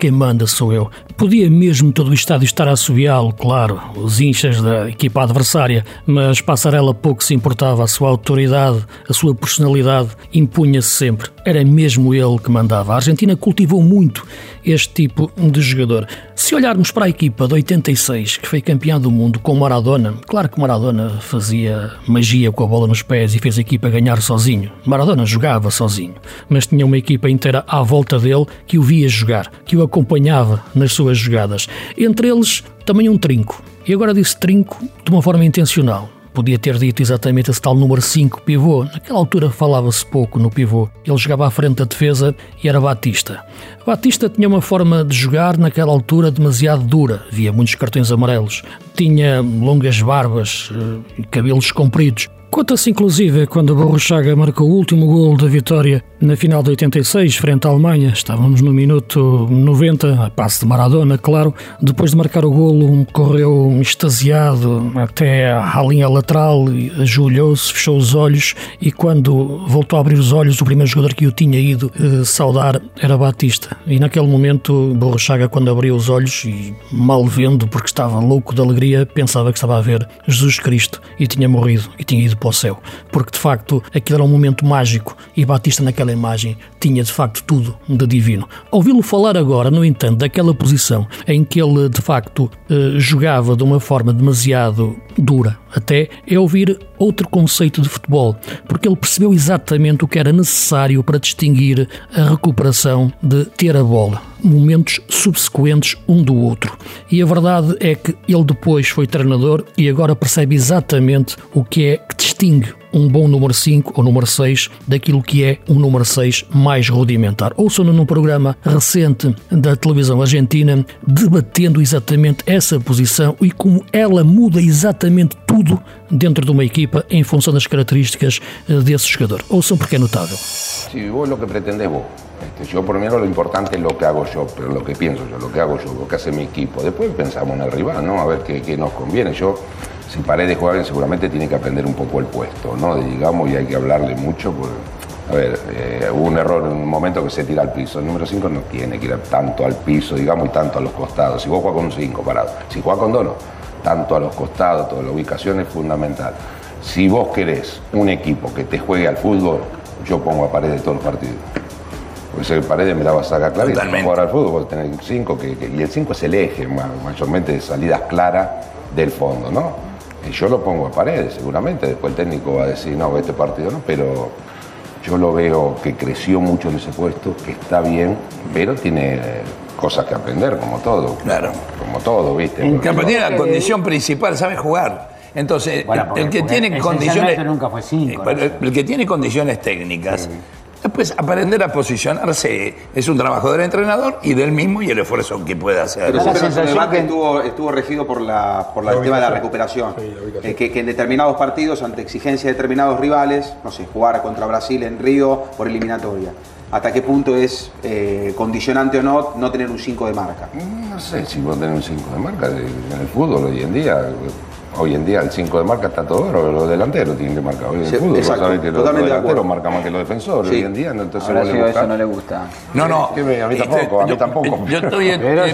quem manda sou eu. Podia mesmo todo o estádio estar a assobiá-lo, claro, os hinchas da equipa adversária, mas Passarella pouco se importava. A sua autoridade, a sua personalidade impunha-se sempre. Era mesmo ele que mandava. A Argentina cultivou muito este tipo de jogador. Se olharmos para a equipa de 86, que foi campeã do mundo com Maradona, claro que Maradona fazia magia com a bola nos pés e fez a equipa ganhar sozinho. Maradona jogava sozinho, mas tinha uma equipa inteira à volta dele que o via jogar, que o acompanhava nas suas jogadas. Entre eles, também um trinco. E agora disse trinco de uma forma intencional. Podia ter dito exatamente esse tal número 5 pivô. Naquela altura falava-se pouco no pivô. Ele jogava à frente da defesa e era Batista. Batista tinha uma forma de jogar naquela altura demasiado dura. Havia muitos cartões amarelos. Tinha longas barbas e cabelos compridos. Conta-se inclusive quando Borruchaga marcou o último golo da vitória na final de 86, frente à Alemanha. Estávamos no minuto 90, a passe de Maradona, claro. Depois de marcar o golo, correu extasiado até à linha lateral, ajoelhou-se, fechou os olhos e quando voltou a abrir os olhos, o primeiro jogador que o tinha ido saudar era Batista. E naquele momento, Borruchaga, quando abriu os olhos e mal vendo, porque estava louco de alegria, pensava que estava a ver Jesus Cristo e tinha morrido e tinha ido para o céu, porque de facto aquilo era um momento mágico e Batista naquela imagem tinha de facto tudo de divino. Ouvi-lo falar agora, no entanto, daquela posição em que ele de facto jogava de uma forma demasiado dura, até é ouvir outro conceito de futebol, porque ele percebeu exatamente o que era necessário para distinguir a recuperação de ter a bola, momentos subsequentes um do outro. E a verdade é que ele depois foi treinador e agora percebe exatamente o que é que distingue um bom número 5 ou número 6 daquilo que é um número 6 mais rudimentar. Ouçam-no num programa recente da televisão argentina, debatendo exatamente essa posição e como ela muda exatamente tudo dentro de uma equipa em função das características desse jogador. Ouçam porque é notável. Si vos lo que pretendés vos. Yo primero lo importante es lo que hago yo, pero lo que pienso yo, lo que hago yo, lo que hace mi equipo. Después pensamos en el rival, ¿no? A ver qué nos conviene. Yo, si Paredes juega bien, seguramente tiene que aprender un poco el puesto, ¿no? Digamos, y hay que hablarle mucho, porque, a ver, hubo un error en un momento que se tira al piso. El número 5 no tiene que ir tanto al piso, digamos, y tanto a los costados. Si vos juegas con un 5 parado, si juegas con 2, no. Tanto a los costados, toda la ubicación es fundamental. Si vos querés un equipo que te juegue al fútbol, yo pongo a Paredes todos los partidos. Porque ese Paredes me la va a sacar clarito. Jugar al fútbol, vos tenés 5, y el 5 es el eje, mayormente de salidas claras del fondo, ¿no? Y yo lo pongo a Paredes, seguramente. Después el técnico va a decir, no, este partido no, pero yo lo veo que creció mucho en ese puesto, que está bien, pero tiene cosas que aprender, como todo. Claro. Como todo, ¿viste? Pero tiene la condición principal, sabe jugar. Entonces, bueno, el que tiene condiciones. Nunca fue 5. El que tiene condiciones técnicas. Después, aprender a posicionarse es un trabajo del entrenador y del mismo y el esfuerzo que puede hacer. Pero el debate estuvo regido por el tema de la recuperación. Que en determinados partidos, ante exigencia de determinados rivales, no sé, jugar contra Brasil en Río por eliminatoria. ¿Hasta qué punto es condicionante o no tener un 5 de marca? No sé si vos tenés un 5 de marca en el fútbol hoy en día. Hoy en día el 5 de marca está todo oro, los delanteros tienen que marcar. Hoy en el fútbol, exacto, sabés que los delanteros marcan más que los defensores. Sí. Hoy en día, entonces ahora vos eso no le gusta. No. A mí tampoco, a mí tampoco. Yo estoy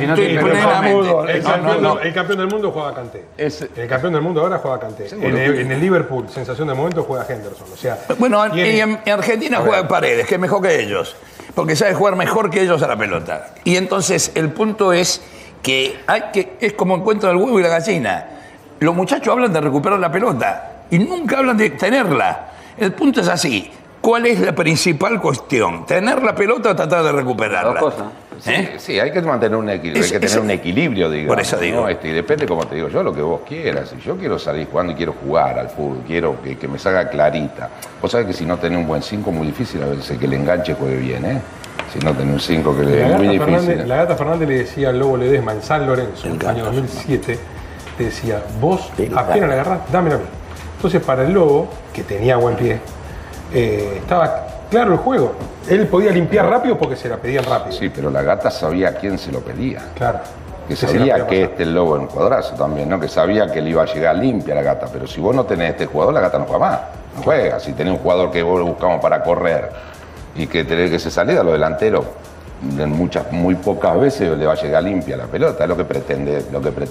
el campeón del mundo juega Kanté. El campeón del mundo ahora juega Kanté. En el Liverpool, sensación de momento, juega Henderson. O sea, bueno, y en Argentina juega Paredes, que es mejor que ellos. Porque sabe jugar mejor que ellos a la pelota. Y entonces el punto es que es como encuentro del huevo y la gallina. Los muchachos hablan de recuperar la pelota y nunca hablan de tenerla. El punto es así. ¿Cuál es la principal cuestión? ¿Tener la pelota o tratar de recuperarla? Dos cosas. Sí, hay que mantener un equilibrio, hay que tener un equilibrio, digamos. Por eso digo. ¿no? Y depende, como te digo yo, lo que vos quieras. Si yo quiero salir jugando y quiero jugar al fútbol, quiero que me salga clarita. Vos sabés que si no tenés un buen 5 es muy difícil a veces que el enganche juegue bien, ¿eh? Si no tenés un 5 que le es muy difícil. La Gata Fernández le decía al Lobo Ledesma en San Lorenzo, en el año 2007, te decía, vos apenas la agarrás, dámela a mí. Entonces para el Lobo, que tenía buen pie, estaba claro el juego. Él podía limpiar rápido porque se la pedían rápido. Sí, pero la Gata sabía a quién se lo pedía. Claro. Que sabía que el Lobo en cuadrazo también, ¿no? Que sabía que le iba a llegar limpia la Gata. Pero si vos no tenés este jugador, la Gata no juega más. No juega. Si tenés un jugador que vos lo buscamos para correr y que tenés que se salida, los delanteros muy pocas veces le va a llegar limpia la pelota, es lo que pretende.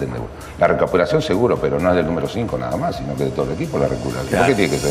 La recuperación seguro, pero no es del número 5 nada más, sino que de todo el equipo la recuperación. Claro. ¿Por qué tiene que ser?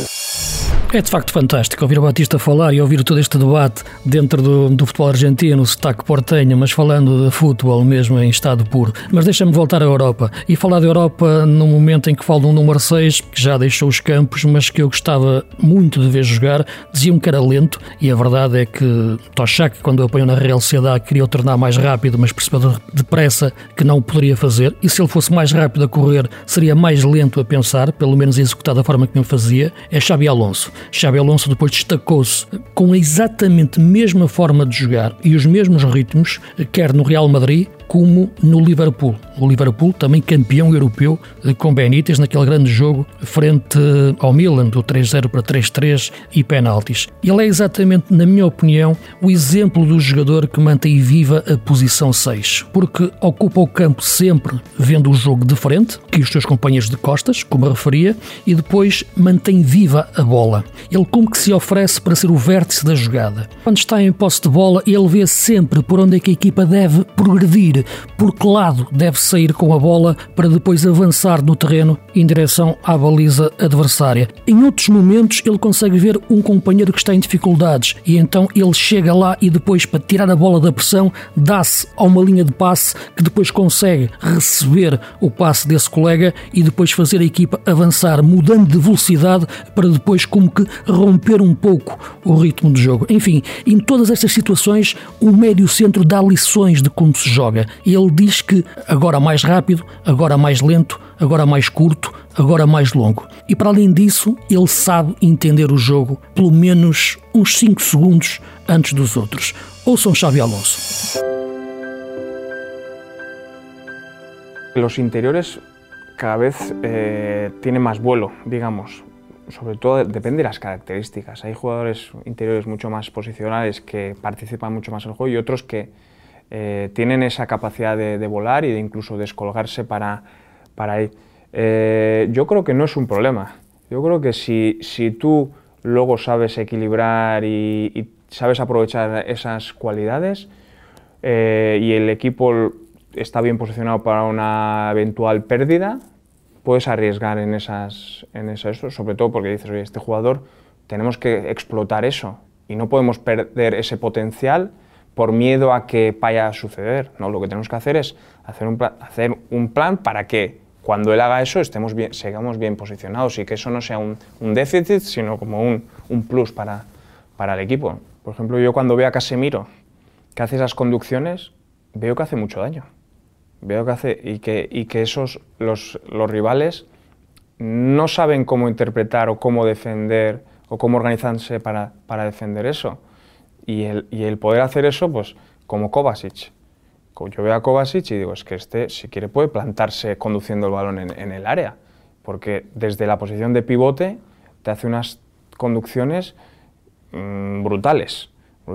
É de facto fantástico ouvir o Batista falar e ouvir todo este debate dentro do futebol argentino, o sotaque portenho, mas falando de futebol mesmo em estado puro. Mas deixa-me voltar à Europa e falar da Europa no momento em que falo de um número 6 que já deixou os campos, mas que eu gostava muito de ver jogar. Diziam que era lento e a verdade é que Toshak, quando o apanhou na Real Sociedad, queria o tornar mais rápido, mas percebeu depressa que não o poderia fazer, e se ele fosse mais rápido a correr seria mais lento a pensar, pelo menos a executar da forma que ele fazia. É Xabi Alonso. Xabi Alonso depois destacou-se com exatamente a mesma forma de jogar e os mesmos ritmos, quer no Real Madrid como no Liverpool. O Liverpool também campeão europeu com Benítez naquele grande jogo frente ao Milan, do 3-0 para 3-3 e penaltis. Ele é exatamente, na minha opinião, o exemplo do jogador que mantém viva a posição 6, porque ocupa o campo sempre vendo o jogo de frente, que os seus companheiros de costas, como referia, e depois mantém viva a bola. Ele como que se oferece para ser o vértice da jogada. Quando está em posse de bola, ele vê sempre por onde é que a equipa deve progredir, por que lado deve sair com a bola para depois avançar no terreno em direção à baliza adversária. Em outros momentos ele consegue ver um companheiro que está em dificuldades e então ele chega lá e depois, para tirar a bola da pressão, dá-se a uma linha de passe que depois consegue receber o passe desse colega e depois fazer a equipa avançar, mudando de velocidade para depois como que romper um pouco o ritmo do jogo. Enfim, em todas estas situações o médio centro dá lições de como se joga. Ele diz que agora mais rápido, agora mais lento, agora mais curto, agora mais longo. E para além disso, ele sabe entender o jogo pelo menos uns 5 segundos antes dos outros. Ouçam Xabi Alonso. Los interiores cada vez tienen más vuelo, digamos. Sobre todo depende de las características. Hay jugadores interiores mucho más posicionales que participan mucho más en el juego y otros que tienen esa capacidad de volar y de incluso descolgarse para ir. Yo creo que no es un problema. Yo creo que si tú luego sabes equilibrar y sabes aprovechar esas cualidades y el equipo está bien posicionado para una eventual pérdida, puedes arriesgar en eso, sobre todo porque dices, oye, este jugador tenemos que explotar eso y no podemos perder ese potencial por miedo a que vaya a suceder. No, lo que tenemos que hacer es hacer un plan para que cuando él haga eso sigamos bien posicionados y que eso no sea un déficit, sino como un plus para el equipo. Por ejemplo, yo cuando veo a Casemiro que hace esas conducciones, veo que hace mucho daño. Veo que hace y que los rivales no saben cómo interpretar o cómo defender o cómo organizarse para defender eso. Y el poder hacer eso, pues como Kovacic. Yo veo a Kovacic y digo, es que si quiere puede plantarse conduciendo el balón en el área, porque desde la posición de pivote te hace unas conducciones brutales.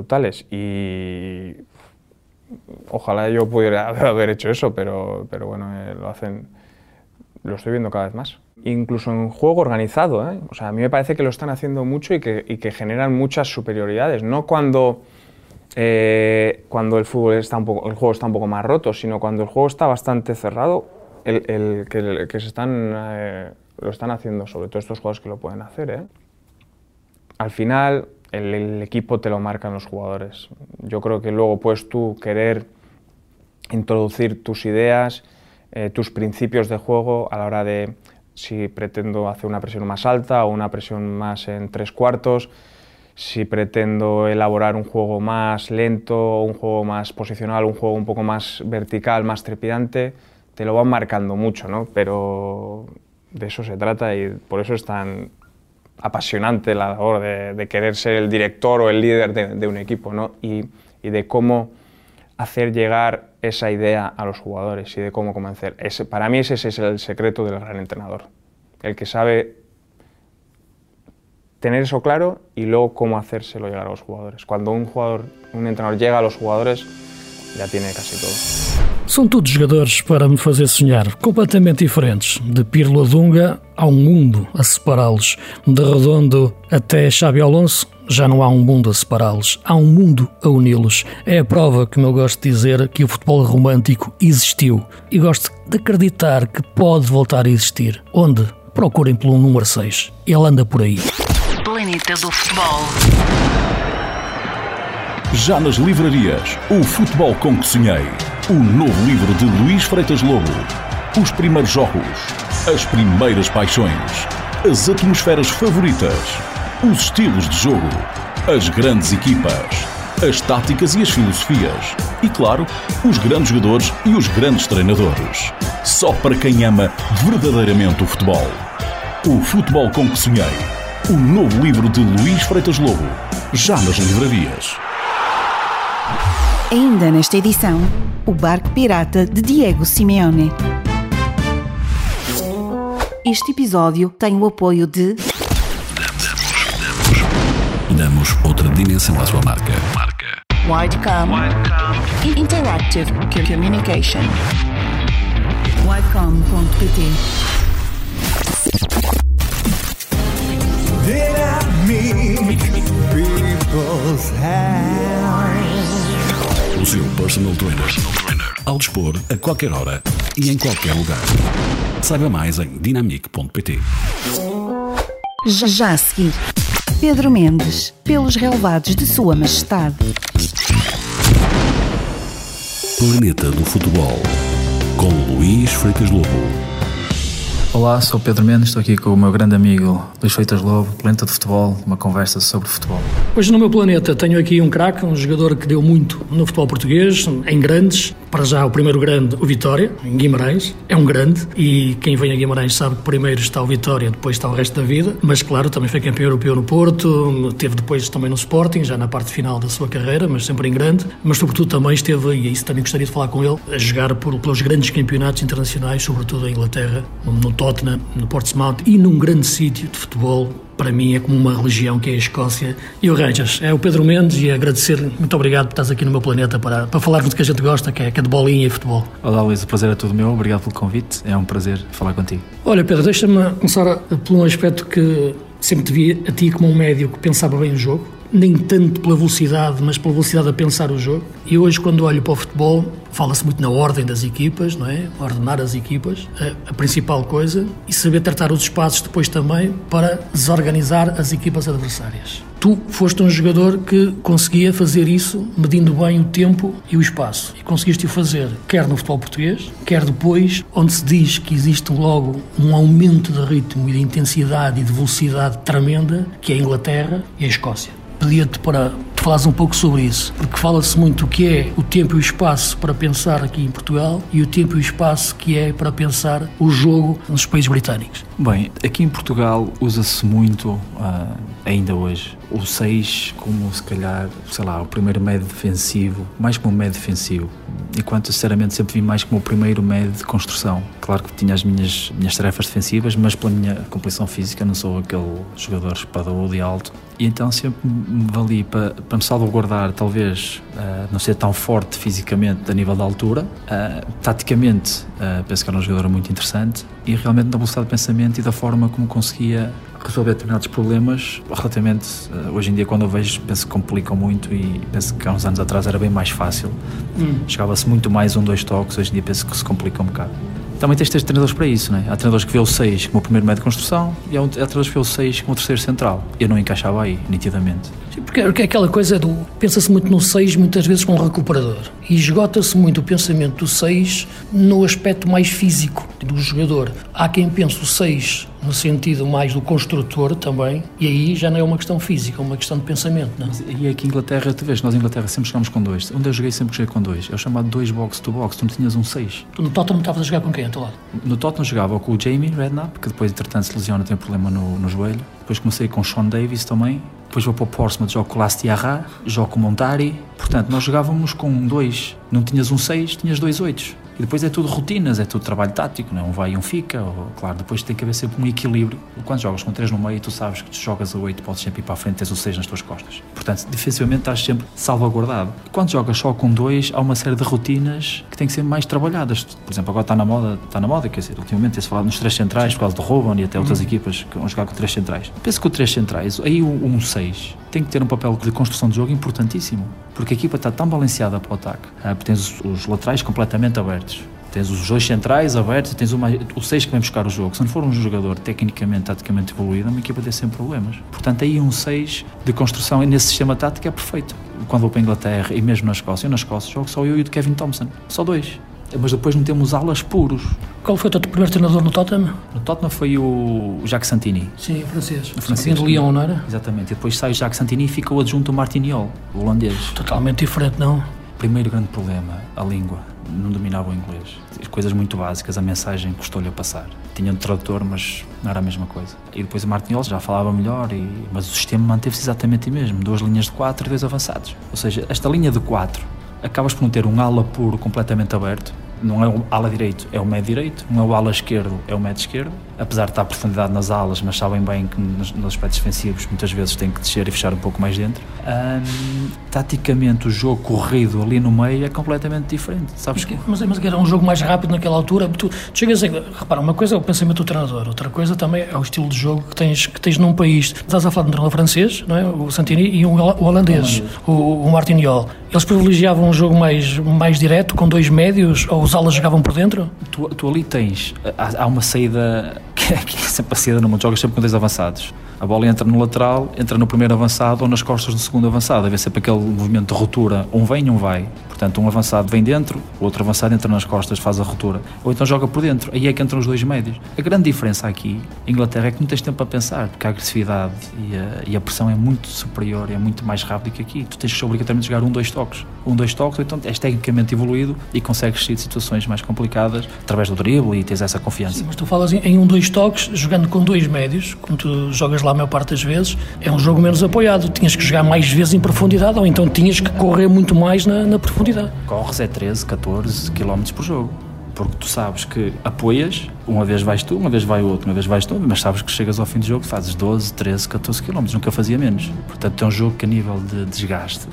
Y ojalá yo pudiera haber hecho eso, pero bueno, lo estoy viendo cada vez más. Incluso en juego organizado, ¿eh? O sea, a mí me parece que lo están haciendo mucho y que generan muchas superioridades. No cuando el juego está un poco más roto, sino cuando el juego está bastante cerrado, lo están haciendo, sobre todo estos jugadores que lo pueden hacer, ¿eh? Al final, el equipo te lo marcan los jugadores. Yo creo que luego puedes tú querer introducir tus ideas, tus principios de juego a la hora de si pretendo hacer una presión más alta o una presión más en 3/4, si pretendo elaborar un juego más lento, un juego más posicional, un juego un poco más vertical, más trepidante, te lo van marcando mucho, ¿no? Pero de eso se trata y por eso es tan apasionante la labor de querer ser el director o el líder de un equipo, ¿no? Y de cómo hacer llegar esa idea a los jugadores y de cómo convencer. Para mí ese es el secreto del gran entrenador, el que sabe tener eso claro y luego cómo hacérselo llegar a los jugadores. Cuando un entrenador llega a los jugadores, já tiene casi todo. São todos jogadores para me fazer sonhar, completamente diferentes. De Pirlo a Dunga, há um mundo a separá-los. De Redondo até Xabi Alonso, já não há um mundo a separá-los, há um mundo a uni-los. É a prova, como eu gosto de dizer, que o futebol romântico existiu. E gosto de acreditar que pode voltar a existir. Onde? Procurem pelo número 6. Ele anda por aí. Planeta do Futebol. Já nas livrarias, O Futebol com que Sonhei. O novo livro de Luís Freitas Lobo. Os primeiros jogos, as primeiras paixões, as atmosferas favoritas, os estilos de jogo, as grandes equipas, as táticas e as filosofias e, claro, os grandes jogadores e os grandes treinadores. Só para quem ama verdadeiramente o futebol. O Futebol com que Sonhei. O novo livro de Luís Freitas Lobo. Já nas livrarias. Ainda nesta edição, O Barco Pirata de Diego Simeone. Este episódio tem o apoio de... Damos outra dimensão à sua marca. Widecom. Interactive Communication. Widecom.pt. O seu personal trainer. Ao dispor a qualquer hora e em qualquer lugar. Saiba mais em dinamic.pt. Já a seguir, Pedro Mendes, pelos relevados de Sua Majestade. Planeta do Futebol, com Luís Freitas Lobo. Olá, sou Pedro Mendes, estou aqui com o meu grande amigo Luís Freitas Lobo, Planeta de Futebol, uma conversa sobre futebol. Hoje no meu planeta tenho aqui um craque, um jogador que deu muito no futebol português, em grandes. Para já o primeiro grande, o Vitória, em Guimarães, é um grande, e quem vem a Guimarães sabe que primeiro está o Vitória, depois está o resto da vida, mas claro, também foi campeão europeu no Porto, teve depois também no Sporting, já na parte final da sua carreira, mas sempre em grande, mas sobretudo também esteve, e isso também gostaria de falar com ele, a jogar pelos grandes campeonatos internacionais, sobretudo em Inglaterra, no Tottenham, no Portsmouth e num grande sítio de futebol. Para mim é como uma religião, que é a Escócia e o Rangers. É o Pedro Mendes, e agradecer-lhe, muito obrigado por estás aqui no meu planeta para falarmos do que a gente gosta, que é de bolinha e futebol. Olá Luís, o prazer é todo meu, obrigado pelo convite, é um prazer falar contigo. Olha Pedro, deixa-me começar por um aspecto que sempre te vi a ti como um médio que pensava bem o jogo, nem tanto pela velocidade, mas pela velocidade a pensar o jogo. E hoje, quando olho para o futebol, fala-se muito na ordem das equipas, não é? Ordenar as equipas, a principal coisa, e saber tratar os espaços depois também para desorganizar as equipas adversárias. Tu foste um jogador que conseguia fazer isso, medindo bem o tempo e o espaço. E conseguiste o fazer, quer no futebol português, quer depois, onde se diz que existe logo um aumento de ritmo e de intensidade e de velocidade tremenda, que é a Inglaterra e a Escócia. Pedia-te para tu falares um pouco sobre isso, porque fala-se muito o que é o tempo e o espaço para pensar aqui em Portugal e o tempo e o espaço que é para pensar o jogo nos países britânicos. Bem, aqui em Portugal usa-se muito, ainda hoje, o 6 como, se calhar, sei lá, o primeiro médio defensivo, mais como um médio defensivo, enquanto, sinceramente, sempre vi mais como o primeiro médio de construção. Claro que tinha as minhas tarefas defensivas, mas pela minha composição física não sou aquele jogador espadaudo e alto, e então sempre me vali para me salvaguardar, talvez não ser tão forte fisicamente a nível da altura, taticamente penso que era um jogador muito interessante, e realmente na velocidade de pensamento e da forma como conseguia resolver determinados problemas, relativamente, hoje em dia quando eu vejo, penso que complicam muito, e penso que há uns anos atrás era bem mais fácil. Chegava-se muito mais 1-2 toques, hoje em dia penso que se complica um bocado. Também tens de ter treinadores para isso, não é? Há treinadores que vê o 6 como o primeiro médio de construção e há treinadores que vê o 6 como o terceiro central. Eu não encaixava aí, nitidamente. Porque é aquela coisa do... Pensa-se muito no 6 muitas vezes como um recuperador, e esgota-se muito o pensamento do 6 no aspecto mais físico do jogador. Há quem pense o 6 no sentido mais do construtor também, e aí já não é uma questão física, é uma questão de pensamento, não? E aqui em Inglaterra, tu vês, nós em Inglaterra sempre jogámos com 2. Onde eu joguei sempre joguei com 2. É o chamado 2 box-to-box, tu não tinhas um 6. Tu no Tottenham estavas a jogar com quem, lado? No Tottenham jogava com o Jamie Redknapp, que depois entretanto se lesiona, tem um problema no joelho. Depois comecei com o Sean Davis também. Depois vou para o Portsmouth, jogo com o Lastiarra, jogo com o Montari. Portanto, nós jogávamos com 2. Não tinhas um 6, tinhas 2 8. E depois é tudo rotinas, é tudo trabalho tático, não é? Um vai e um fica. Claro, depois tem que haver sempre um equilíbrio. Quando jogas com 3 no meio, tu sabes que tu jogas a 8, podes sempre ir para a frente, tens o 6 nas tuas costas. Portanto, defensivamente estás sempre salvaguardado. E quando jogas só com 2, há uma série de rotinas que têm que ser mais trabalhadas. Por exemplo, agora está na moda, quer dizer, ultimamente tem-se falado nos 3 centrais por causa do Ruben e até outras equipas que vão jogar com 3 centrais. Penso que o 3 centrais, aí o 6 tem que ter um papel de construção de jogo importantíssimo, porque a equipa está tão balanceada para o ataque. Tens os laterais completamente abertos, tens os 2 centrais abertos e tens o 6 que vem buscar o jogo. Se não for um jogador tecnicamente, taticamente evoluído, uma equipa tem sempre problemas. Portanto, aí um 6 de construção nesse sistema tático é perfeito. Quando vou para a Inglaterra e mesmo na Escócia, jogo só eu e o de Kevin Thompson, só 2. Mas depois não temos alas puros. Qual foi o teu primeiro treinador no Tottenham? No Tottenham foi o Jacques Santini. Sim, francês. O francês de Lyon, não era? Exatamente. E depois sai o Jacques Santini e fica o adjunto ao Martignolle, o holandês. Totalmente diferente, não? Primeiro grande problema, a língua. Não dominava o inglês. Coisas muito básicas, a mensagem custou-lhe a passar. Tinha um tradutor, mas não era a mesma coisa. E depois o Martignolle já falava melhor, mas o sistema manteve-se exatamente o mesmo. 2 linhas de 4 e 2 avançados. Ou seja, esta linha de 4, acabas por não ter um ala puro completamente aberto. Não é o ala direito, é o médio direito. Não é o ala esquerdo, é o médio esquerdo. Apesar de estar a profundidade nas alas, mas sabem bem que nos aspectos defensivos muitas vezes tem que descer e fechar um pouco mais dentro. Taticamente o jogo corrido ali no meio é completamente diferente, sabes? Mas era um jogo mais rápido naquela altura. Tu chegas a... Repara, uma coisa é o pensamento do treinador, outra coisa também é o estilo de jogo que tens num país. Estás a falar de um treinador francês, não é? O Santini, e o holandês, o Martignolle. Eles privilegiavam um jogo mais direto, com 2 médios, ou os alas jogavam por dentro? Tu ali tens... Há uma saída que é sempre a saída no mundo, jogas sempre com 2 avançados. A bola entra no lateral, entra no primeiro avançado ou nas costas do segundo avançado. Havia sempre aquele movimento de ruptura, um vem e um vai. Portanto, um avançado vem dentro, o outro avançado entra nas costas, faz a ruptura. Ou então joga por dentro, aí é que entram os 2 médios. A grande diferença aqui, em Inglaterra, é que não tens tempo a pensar, porque a agressividade e a pressão é muito superior, é muito mais rápido que aqui. Tu tens que obrigatoriamente jogar 1-2 toques. 1-2 toques, ou então és tecnicamente evoluído e consegues sair de situações mais complicadas através do drible e tens essa confiança. Sim, mas tu falas em 1-2 toques, jogando com 2 médios, como tu jogas lá a maior parte das vezes, é um jogo menos apoiado. Tinhas que jogar mais vezes em profundidade, ou então tinhas que correr muito mais na profundidade. Corres 13, 14 km por jogo, porque tu sabes que apoias, uma vez vais tu, uma vez vai o outro, uma vez vais tu, mas sabes que chegas ao fim do jogo, fazes 12, 13, 14 km, nunca fazia menos. Portanto, é um jogo que a nível de desgaste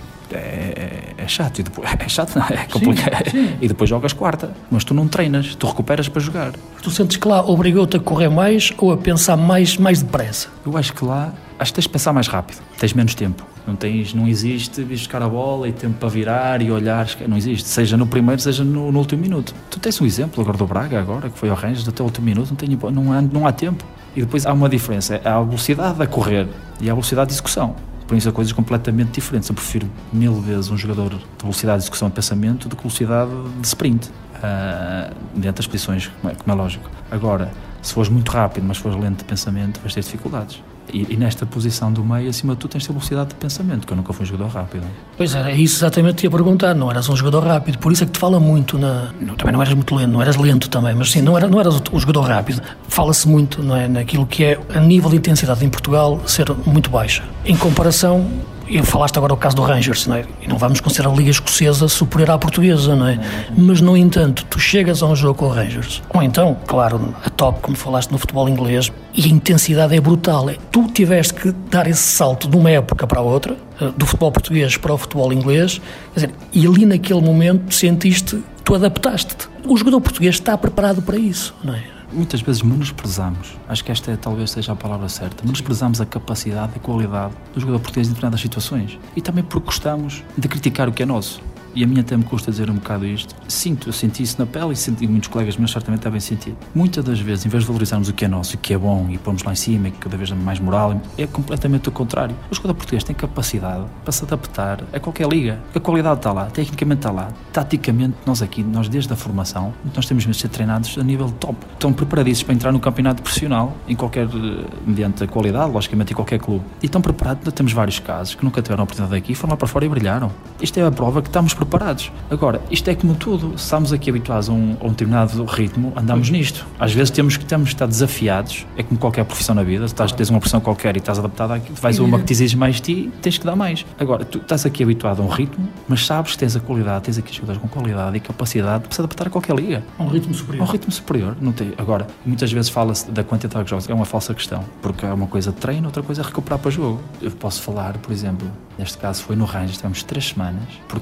é chato, e depois, é chato, não é complicado. Sim. E depois jogas quarta, mas tu não treinas, tu recuperas para jogar. Tu sentes que lá obrigou-te a correr mais ou a pensar mais depressa? Eu acho que lá, acho que tens de pensar mais rápido, tens menos tempo. Não existe buscar a bola e tempo para virar e olhar, não existe, seja no primeiro, seja no último minuto. Tu tens um exemplo agora do Braga, agora, que foi ao Rangers, até o último minuto, não há tempo. E depois há uma diferença, há a velocidade a correr e a velocidade de execução. Por isso, são coisas completamente diferentes. Eu prefiro 1000 vezes um jogador de velocidade de execução de pensamento do que velocidade de sprint, dentro das posições, como é lógico. Agora, se fores muito rápido, mas fores lento de pensamento, vais ter dificuldades. E nesta posição do meio, acima de tudo, tens de ter velocidade de pensamento, que eu nunca fui um jogador rápido. Pois era, isso exatamente te ia perguntar, não eras um jogador rápido, por isso é que te fala muito, também não eras muito lento, não eras lento também, mas sim, não eras um jogador rápido. Fala-se muito, não é, naquilo que é a nível de intensidade em Portugal ser muito baixa. Em comparação, e falaste agora o caso do Rangers, não é? E não vamos considerar a Liga Escocesa superior à portuguesa, não é? Mas, no entanto, tu chegas a um jogo com o Rangers, ou então, claro, a top, como falaste no futebol inglês, e a intensidade é brutal. Tu tiveste que dar esse salto de uma época para a outra, do futebol português para o futebol inglês, quer dizer, e ali naquele momento sentiste, tu adaptaste-te. O jogador português está preparado para isso, não é? Muitas vezes menosprezamos, acho que esta talvez seja a palavra certa, menosprezamos a capacidade e a qualidade do jogador português em determinadas situações. E também porque gostamos de criticar o que é nosso. E a mim até me custa dizer um bocado isto. Eu senti isso na pele e senti muitos colegas meus certamente devem sentir. Muitas das vezes, em vez de valorizarmos o que é nosso, o que é bom e pomos lá em cima e cada vez mais moral, é completamente o contrário. O jogador português tem capacidade para se adaptar a qualquer liga. A qualidade está lá, tecnicamente está lá. Taticamente, nós desde a formação, nós temos de ser treinados a nível top. Estão preparadíssimos para entrar no campeonato profissional, mediante a qualidade, logicamente, em qualquer clube. E estão preparados, temos vários casos que nunca tiveram a oportunidade aqui, foram lá para fora e brilharam. Isto é a prova que estamos preparados. Agora, isto é como tudo, se estamos aqui habituados a um determinado ritmo, andamos nisto. Às vezes temos que estar desafiados, é como qualquer profissão na vida, tens uma profissão qualquer e estás adaptado àquilo, vais a uma que te exige mais de ti, tens que dar mais. Agora, tu estás aqui habituado a um ritmo, mas sabes que tens a qualidade, tens aqui jogadores com qualidade e capacidade de se adaptar a qualquer liga. A um ritmo superior. A um ritmo superior, não tem. Agora, muitas vezes fala-se da quantidade de jogos, é uma falsa questão, porque é uma coisa de treino, outra coisa é recuperar para jogo. Eu posso falar, por exemplo, neste caso foi no Rangers, tivemos 3 semanas, porque depois aquele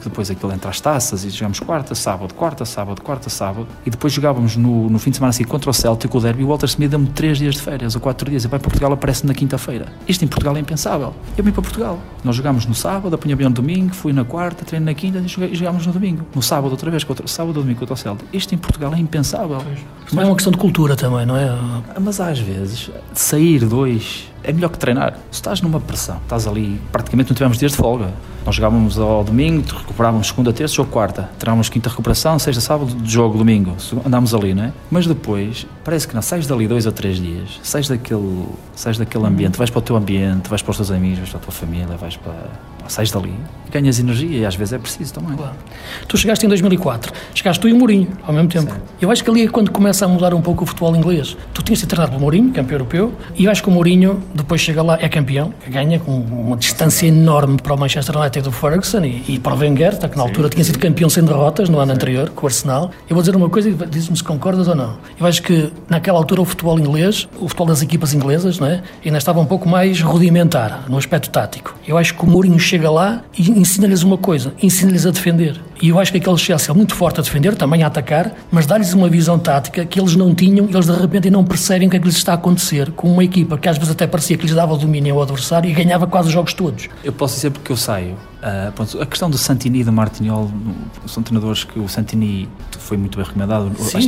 aquilo entre as taças, e jogámos quarta, sábado, e depois jogávamos no fim de semana assim contra o Celtic, o derby, e o Walter Smith deu-me 3 dias de férias, ou 4 dias, e vai para Portugal, aparece na quinta-feira. Isto em Portugal é impensável. Eu vim para Portugal. Nós jogámos no sábado, apanhei avião no domingo, fui na quarta, treino na quinta e jogámos no domingo. No sábado outra vez, sábado ou domingo contra o Celtic. Isto em Portugal é impensável. Mas é uma questão de cultura também, não é? Mas às vezes, sair 2 é melhor que treinar. Se estás numa pressão, estás ali, praticamente não tivemos dias de folga. Nós jogávamos ao domingo, recuperávamos segunda, terça ou quarta. Treinávamos quinta recuperação, sexta, sábado, jogo, domingo. Andámos ali, não é? Mas depois, parece que não, sais dali 2 ou 3 dias, sais daquele ambiente, vais para o teu ambiente, vais para os teus amigos, vais para a tua família, sais dali, ganhas energia e às vezes é preciso também. Claro. Tu chegaste em 2004, chegaste tu e o Mourinho ao mesmo tempo. Sim. Eu acho que ali é quando começa a mudar um pouco o futebol inglês. Tu tinhas sido treinado pelo Mourinho, campeão europeu, e eu acho que o Mourinho depois chega lá, é campeão, ganha com uma distância enorme para o Manchester United do Ferguson e para o Wenger, que na altura tinha sido campeão sem derrotas no ano anterior, com o Arsenal. Eu vou dizer uma coisa e diz-me se concordas ou não. Eu acho que naquela altura o futebol inglês, o futebol das equipas inglesas, não é? Ainda estava um pouco mais rudimentar no aspecto tático. Eu acho que o Mourinho chega lá e ensina-lhes uma coisa, ensina-lhes a defender. E eu acho que aquele Chelsea é muito forte a defender, também a atacar, mas dá-lhes uma visão tática que eles não tinham e eles de repente não percebem o que é que lhes está a acontecer com uma equipa que às vezes até parecia que lhes dava o domínio ao adversário e ganhava quase os jogos todos. Eu posso dizer porque eu saio. A questão do Santini e do Martignol são treinadores que o Santini foi muito bem recomendado. Sim,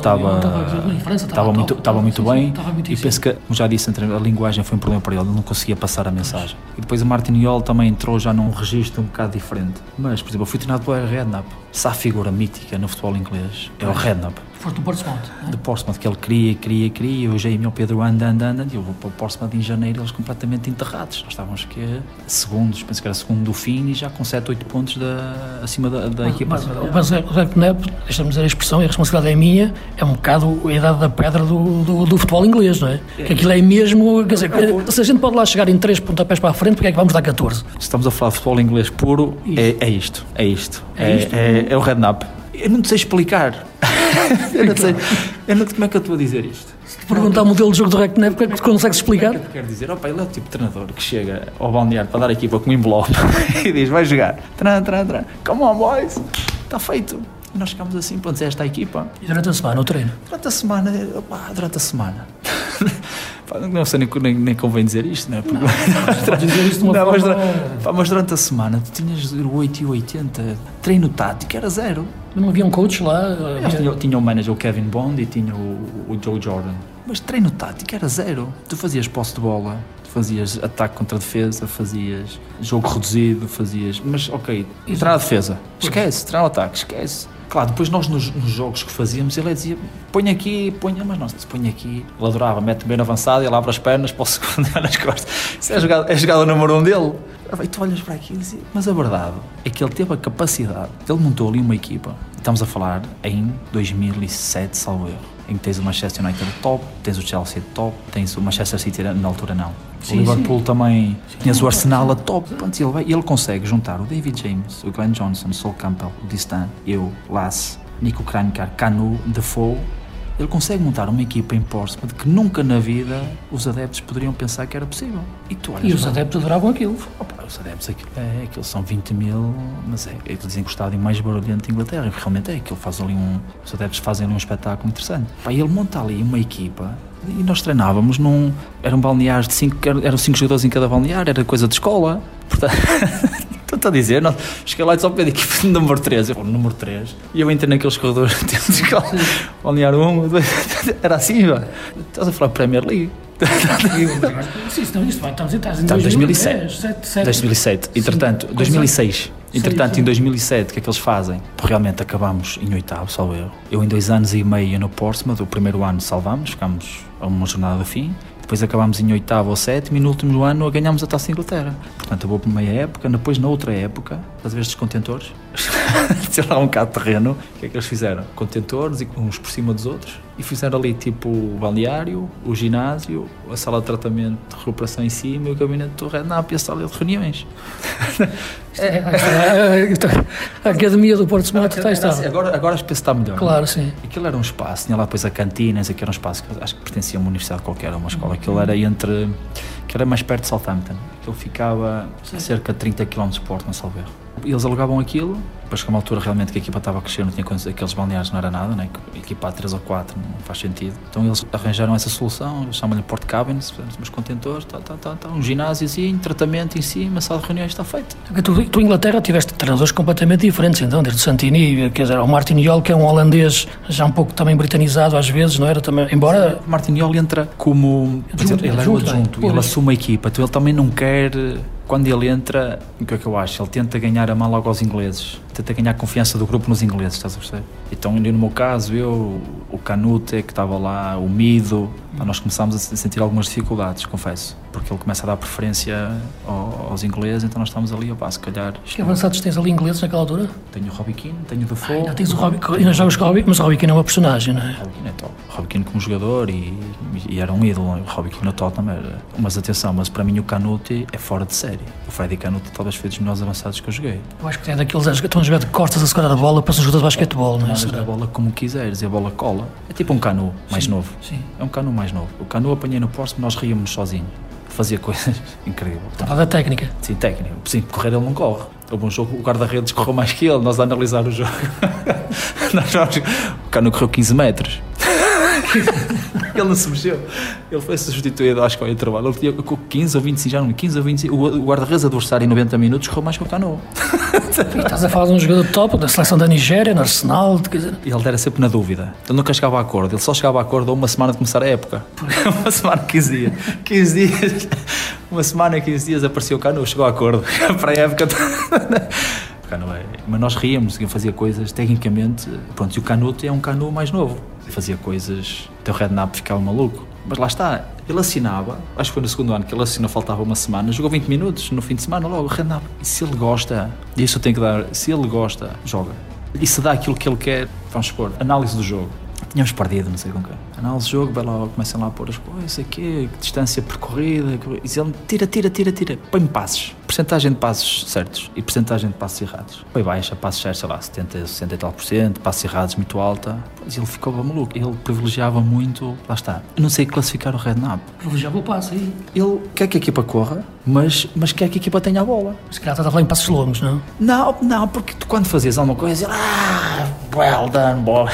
estava muito bem e penso que, como já disse, a linguagem foi um problema para ele, não conseguia passar a mensagem. E depois o Martignol também entrou já num registro um bocado diferente. Mas, por exemplo, eu fui treinado pelo Redknapp. Se há figura mítica no futebol inglês, é o Redknapp. Foste do Portsmouth. Do Portsmouth, que ele queria, eu já ia ao Pedro anda, e eu vou para o Portsmouth em janeiro, eles completamente enterrados. Nós estávamos segundos, penso que era segundo do fim e já com 7, 8 pontos acima da equipa. Mas o Redknapp, deixa-me dizer a expressão, e a responsabilidade é minha, é um bocado a idade da pedra do futebol inglês, não é? Que aquilo é mesmo, quer dizer, se a gente pode lá chegar em 3 pontapés para a frente, porque é que vamos dar 14? Se estamos a falar de futebol inglês puro, é isto. É o Redknapp. Eu não te sei explicar. Como é que eu estou a dizer isto? Se te perguntar o modelo de jogo do Redknapp, como é que tu consegues explicar? O que quero dizer? Ele é o tipo de treinador que chega ao balneário para dar a equipa com um envelope e diz, vai jogar. Come on, boys. Está feito. E nós ficamos assim, pronto, esta a equipa. E durante a semana, o treino? Durante a semana. Não sei nem convém dizer isto, não é? Porque... mas durante a semana tu tinhas 8 e 80, treino tático era 0. Não havia um coach lá? Tinha o manager, o Kevin Bond, e tinha o Joe Jordan. Mas treino tático era 0. Tu fazias posse de bola, fazias ataque contra defesa, fazias jogo reduzido, mas ok, treinar a defesa, esquece, treinar o ataque, esquece. Claro, depois nós nos jogos que fazíamos, ele dizia, põe aqui, mas não, se põe aqui, ele adorava, mete bem avançado e ele abre as pernas para o segundo nas costas. Isso é a jogada número 1 dele. E tu olhas para aqui e dizia, mas a verdade é que ele teve a capacidade, ele montou ali uma equipa, estamos a falar em 2007, salvo erro, em que tens o Manchester United top, tens o Chelsea top, tens o Manchester City na altura não. O Liverpool também, tinhas o Arsenal a top, e ele consegue juntar o David James, o Glenn Johnson, o Sol Campbell, o Distan, eu, Lass, Nico Kranjčar, Kanu, Defoe. Ele consegue montar uma equipa em Portsmouth que nunca na vida os adeptos poderiam pensar que era possível. E os adeptos adoravam aquilo. Os adeptos, aquilo são 20 mil, mas eles dizem que o estádio mais barulhento de Inglaterra, realmente é, aquilo faz ali os adeptos fazem ali um espetáculo interessante. Ele monta ali uma equipa e nós treinávamos eram balneares de 5, eram 5 jogadores em cada balneário, era coisa de escola. Portanto, estou a dizer, cheguei lá e só pedi equipe número 3, número 3, e eu entrei naqueles corredores de escola, balneário 1, 2, era assim, estás a falar Premier League. Estamos em 2007. Entretanto, 2006. Entretanto, em 2007, o que é que eles fazem? Realmente acabamos em 8º, salvo erro. Eu em 2 anos e meio no Portsmouth, o primeiro ano salvámos, ficámos a uma jornada do fim. Depois acabámos em 8º ou 7º e no último ano ganhámos a Taça Inglaterra. Portanto, eu vou para meia época, depois na outra época, às vezes dos contentores, tinha lá um bocado de terreno, o que é que eles fizeram? Contentores e uns por cima dos outros, e fizeram ali tipo o balneário, o ginásio, a sala de tratamento de recuperação em cima e o gabinete do Redknapp e a sala de reuniões. A academia do Portsmouth está. Agora acho que está melhor. Claro, sim. Aquilo era um espaço, tinha lá depois a cantinas, aquilo era um espaço que acho que pertencia a uma universidade qualquer, a uma escola. Aquilo era que era mais perto de Southampton. Aquilo ficava a cerca de 30 km de Portsmouth, salvo erro. Eles alegavam aquilo, depois que a uma altura realmente que a equipa estava a crescer, não tinha condições, aqueles balneários não era nada, né? Equipar 3 ou 4 não faz sentido. Então eles arranjaram essa solução, eles chamam-lhe Port Cabins, uns contentores, um ginásiozinho, tratamento em cima, sala de reuniões, está feito. Tu em Inglaterra tiveste treinadores completamente diferentes, então, desde o Santini, quer dizer, o Martin Jol, que é um holandês já um pouco também britanizado às vezes, não era também, embora... O Martin Jol entra como... ele é o adjunto, ele assume a equipa, então ele também não quer... Quando ele entra, o que é que eu acho? Ele tenta ganhar a mão logo aos ingleses, tenta ganhar a confiança do grupo nos ingleses, estás a perceber? Então, no meu caso, o Canute, que estava lá, o Mido, nós começámos a sentir algumas dificuldades, confesso, porque ele começa a dar preferência aos ingleses, então nós estamos ali, se calhar... Que avançados tens ali ingleses naquela altura? Tenho o Robbie Keane, tenho o Defoe... Ainda tens o Robbie, ainda jogas com o Robbie, mas o Robbie Keane é uma personagem, não é? O Robbie Keane é top. O Robbie Keane como jogador e era um ídolo, o Robbie Keane no Tottenham era... Mas atenção, mas para mim o Canute é fora de série. O Freddy Canute talvez foi dos melhores avançados que eu joguei. Eu acho que é daqueles que estão a jogar de costas a segurar a bola para os jogadores de basquetebol, não é? A bola como quiseres e a bola cola. É tipo um Canu mais novo. Sim. É um Canu mais novo. O Canu apanhei no poste, nós ríamos sozinhos. Fazia coisas incríveis. Estava da técnica. Sim, técnica. Sim, correr ele não corre. Houve um jogo, o guarda-redes correu mais que ele, nós a analisar o jogo. O Canu correu 15 metros. Ele não se mexeu. Ele foi substituído, acho que ao intervalo. Ele tinha 15 ou 25, já não 15 ou 25. O guarda-redes adversário em 90 minutos correu mais que o Canu. E estás a falar de um jogador top da seleção da Nigéria, no Arsenal, quer dizer... Ele era sempre na dúvida. Ele nunca chegava a acordo. Ele só chegava a acordo a uma semana de começar a época. Uma semana, 15 dias. 15 dias. Uma semana, 15 dias apareceu o Canu, chegou a acordo. Para a época... Mas nós ríamos, ele fazia coisas tecnicamente. Pronto, e o Canute é um Canu mais novo. Ele fazia coisas. Até o Redknapp ficava maluco. Mas lá está, ele assinava, acho que foi no segundo ano que ele assinou, faltava uma semana, jogou 20 minutos no fim de semana, logo o Redknapp. E se ele gosta, e isso eu tenho que dar, se ele gosta, joga. E se dá aquilo que ele quer, vamos supor, análise do jogo. Tínhamos perdido, não sei com quem. Análise do jogo, vai lá, começam lá a pôr as coisas, que distância percorrida, e ele tira, põe passos. Percentagem de passos certos e percentagem de passos errados. Põe baixa, passos certos, sei lá, 70, 60 e tal por cento, passos errados muito alta. Mas ele ficou maluco. Ele privilegiava muito, lá está. Eu não sei classificar o Redknapp. Privilegiava o passe aí. Ele quer que a equipa corra, mas quer que a equipa tenha a bola. Mas se calhar estás a falar em passos longos, não? Não, porque tu quando fazias alguma coisa, ele, well done, bola.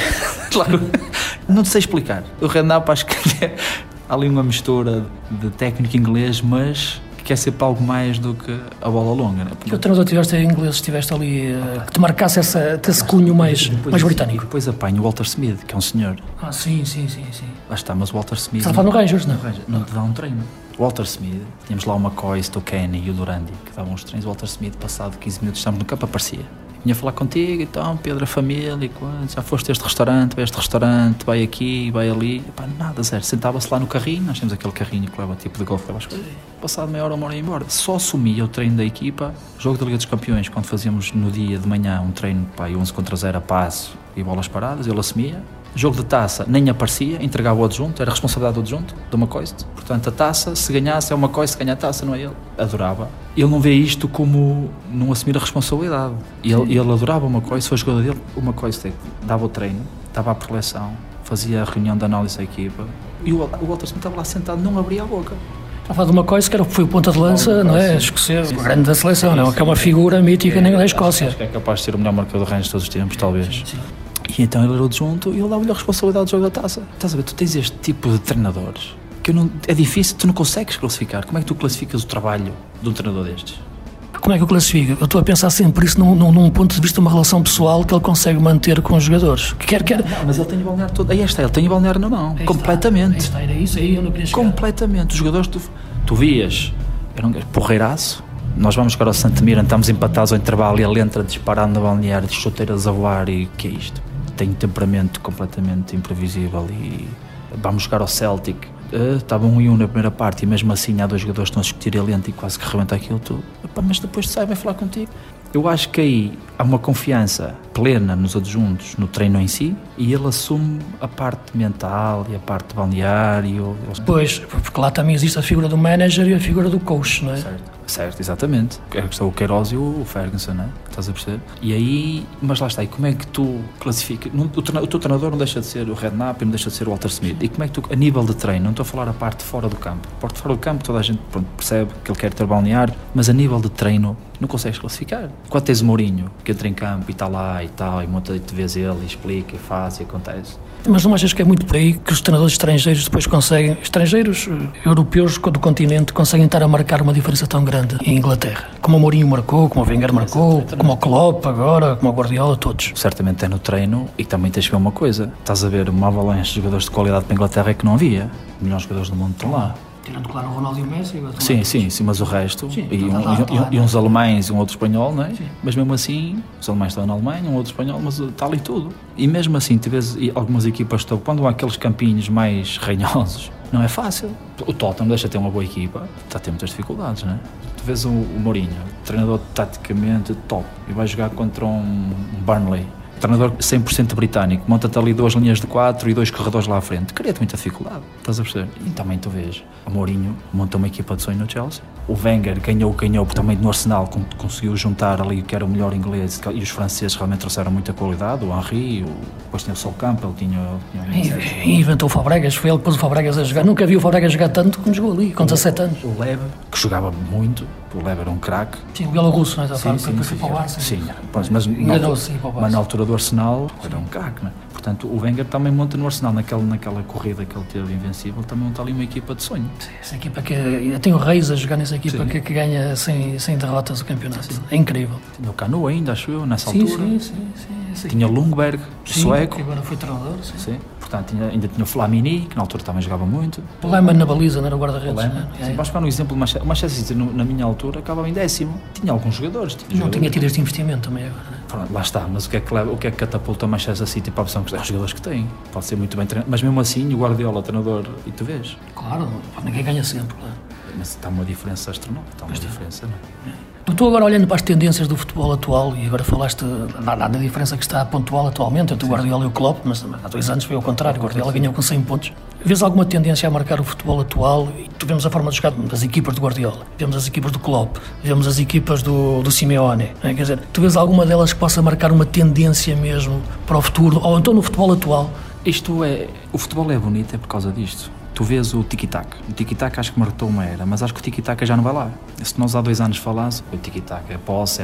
Não sei explicar. O Redknapp acho que é ali uma mistura de técnico inglês, mas que quer ser para algo mais do que a bola longa. Né? Que o treinador tiveste em inglês, estiveste ali que te marcasse esse cunho mais britânico. Depois apanho o Walter Smith, que é um senhor. Sim. Lá está, mas o Walter Smith... Estás a falar no Rangers, não? Não te dá um treino. O Walter Smith, tínhamos lá o McCoy, o Kenny e o Durandi, que davam os treinos. O Walter Smith, passado 15 minutos, estávamos no campo, aparecia. Vinha falar contigo, então, Pedro, a família, já foste a este restaurante, vai aqui, vai ali. Epá, nada, zero. Sentava-se lá no carrinho, nós temos aquele carrinho que leva tipo de golfe, leva as coisas. Passado meia hora, uma hora ia embora. Só assumia o treino da equipa, jogo da Liga dos Campeões, quando fazíamos no dia de manhã um treino, 11 contra 0 a passo e bolas paradas, ele assumia. Jogo de taça, nem aparecia, entregava o adjunto, era a responsabilidade do adjunto, do McCoy. Portanto, a taça, se ganhasse, é o McCoy, se ganha a taça, não é ele. Adorava. Ele não vê isto como não assumir a responsabilidade. Ele adorava o McCoy, se foi jogador dele, o McCoy dava o treino, dava a preleção, fazia a reunião de análise da equipa. E o Walter Smith estava lá sentado, não abria a boca. Estava a falar de uma coisa que foi o ponta de lança, não é? Escocês, o grande da seleção, não é? Que é uma figura mítica na Escócia. Acho que é capaz de ser o melhor marcador de Rangers de todos os tempos, talvez. Sim. E então ele era o adjunto e ele dava-lhe a responsabilidade do jogo da taça. Estás a ver, tu tens este tipo de treinadores que é difícil, tu não consegues classificar. Como é que tu classificas o trabalho de um treinador destes? Como é que eu classifico? Eu estou a pensar sempre isso num ponto de vista de uma relação pessoal que ele consegue manter com os jogadores. Não, mas ele tem o balneário todo. Aí está, ele tem o balneário na mão. Completamente. Era isso aí, eu não queria chegar. Completamente. Os jogadores, tu vias, era um porreiraço. Nós vamos jogar ao Santemir, estamos empatados ao intervalo e ele entra disparando no balneário, de chuteiras a voar e o que é isto? Tem um temperamento completamente imprevisível e vamos jogar ao Celtic. Estava 1-1 na primeira parte e mesmo assim há dois jogadores que estão a discutir ali e quase que rebenta aquilo tudo. Mas depois sai, vai falar contigo. Eu acho que aí há uma confiança plena nos adjuntos, no treino em si, e ele assume a parte mental e a parte balneário. Pois, porque lá também existe a figura do manager e a figura do coach, não é? Certo. Certo, exatamente. São o Queiroz e o Ferguson, não é? Estás a perceber? E aí, mas lá está, e como é que tu classificas? O teu treinador não deixa de ser o Redknapp e não deixa de ser o Walter Smith. E como é que tu, a nível de treino, não estou a falar a parte fora do campo. A parte fora do campo toda a gente percebe que ele quer ter balneário, mas a nível de treino não consegues classificar. Quando tens o Mourinho, que entra em campo e está lá e tal, e monta de vez ele, e explica, e faz, e acontece. Mas não achas que é muito por aí que os treinadores estrangeiros depois conseguem, estrangeiros europeus do continente, conseguem estar a marcar uma diferença tão grande em Inglaterra? Como o Mourinho marcou, como o Wenger marcou, como o Klopp agora, como o Guardiola, todos. Certamente é no treino e também tens que ver uma coisa. Estás a ver uma avalanche de jogadores de qualidade para a Inglaterra é que não havia. Os melhores jogadores do mundo estão lá. Tirando, claro, o Ronaldo e o Messi. Sim, mas o resto, e uns alemães e um outro espanhol, não é? Sim. Mas mesmo assim, os alemães estão na Alemanha, um outro espanhol, mas está ali tudo. E mesmo assim, tu vês algumas equipas, quando há aqueles campinhos mais ranhosos, não é fácil. O Tottenham deixa de ter uma boa equipa, está a ter muitas dificuldades, não é? Tu vês o Mourinho, treinador taticamente top, e vai jogar contra um Burnley. Treinador 100% britânico, monta-te ali 2 linhas de 4 e 2 corredores lá à frente, cria-te muita dificuldade, estás a perceber? E também tu vês, o Mourinho monta uma equipa de sonho no Chelsea, o Wenger ganhou também no Arsenal, conseguiu juntar ali o que era o melhor inglês, e os franceses realmente trouxeram muita qualidade, o Henry, depois tinha o Sol Campbell, e inventou o Fabregas, foi ele que pôs o Fabregas a jogar, nunca vi o Fabregas jogar tanto como jogou ali, com 17 anos. O Lev, que jogava muito, o Lev era um craque. Sim, o bielorrusso, não é? Sim, mas na altura do Arsenal era um craque, não é? Portanto, o Wenger também monta no Arsenal, naquela corrida que ele teve invencível, também monta ali uma equipa de sonho. Sim, essa equipa que tem o Reis a jogar nessa equipa que ganha sem derrotas o campeonato. Sim. É incrível. Tinha o Canu ainda, acho eu, nessa altura. Sim. Tinha o Lundberg, sueco. Que agora foi treinador. Sim. Portanto, ainda tinha o Flamini, que na altura também jogava muito. O Lehmann na baliza, não era o guarda-redes. Vais pegar um exemplo, o Manchester City na minha altura acabava em 10º. Tinha alguns jogadores. Não tinha tido este investimento também agora, não é? Lá está, mas o que é que catapulta o Manchester City para a opção que tem? Os jogadores que tem. Pode ser muito bem treinado, mas mesmo assim o Guardiola, treinador, e tu vês. Claro, ninguém ganha sempre. Claro. Mas está uma diferença astronómica, está uma diferença, não é? Tu agora olhando para as tendências do futebol atual, e agora falaste da diferença que está pontual atualmente entre o Guardiola e o Klopp, mas há 2 anos foi ao contrário, o Guardiola ganhou com 100 pontos. Vês alguma tendência a marcar o futebol atual? E tu vemos a forma de jogar das equipas do Guardiola, vemos as equipas do Klopp, vemos as equipas do Simeone, não é? Quer dizer, tu vês alguma delas que possa marcar uma tendência mesmo para o futuro, ou então no futebol atual? O futebol é bonito é por causa disto. Tu vês o tiki-tac. O tiki-tac acho que marcou uma era, mas acho que o tiki-tac já não vai lá. Se nós há 2 anos falássemos, o tiki-tac é posse,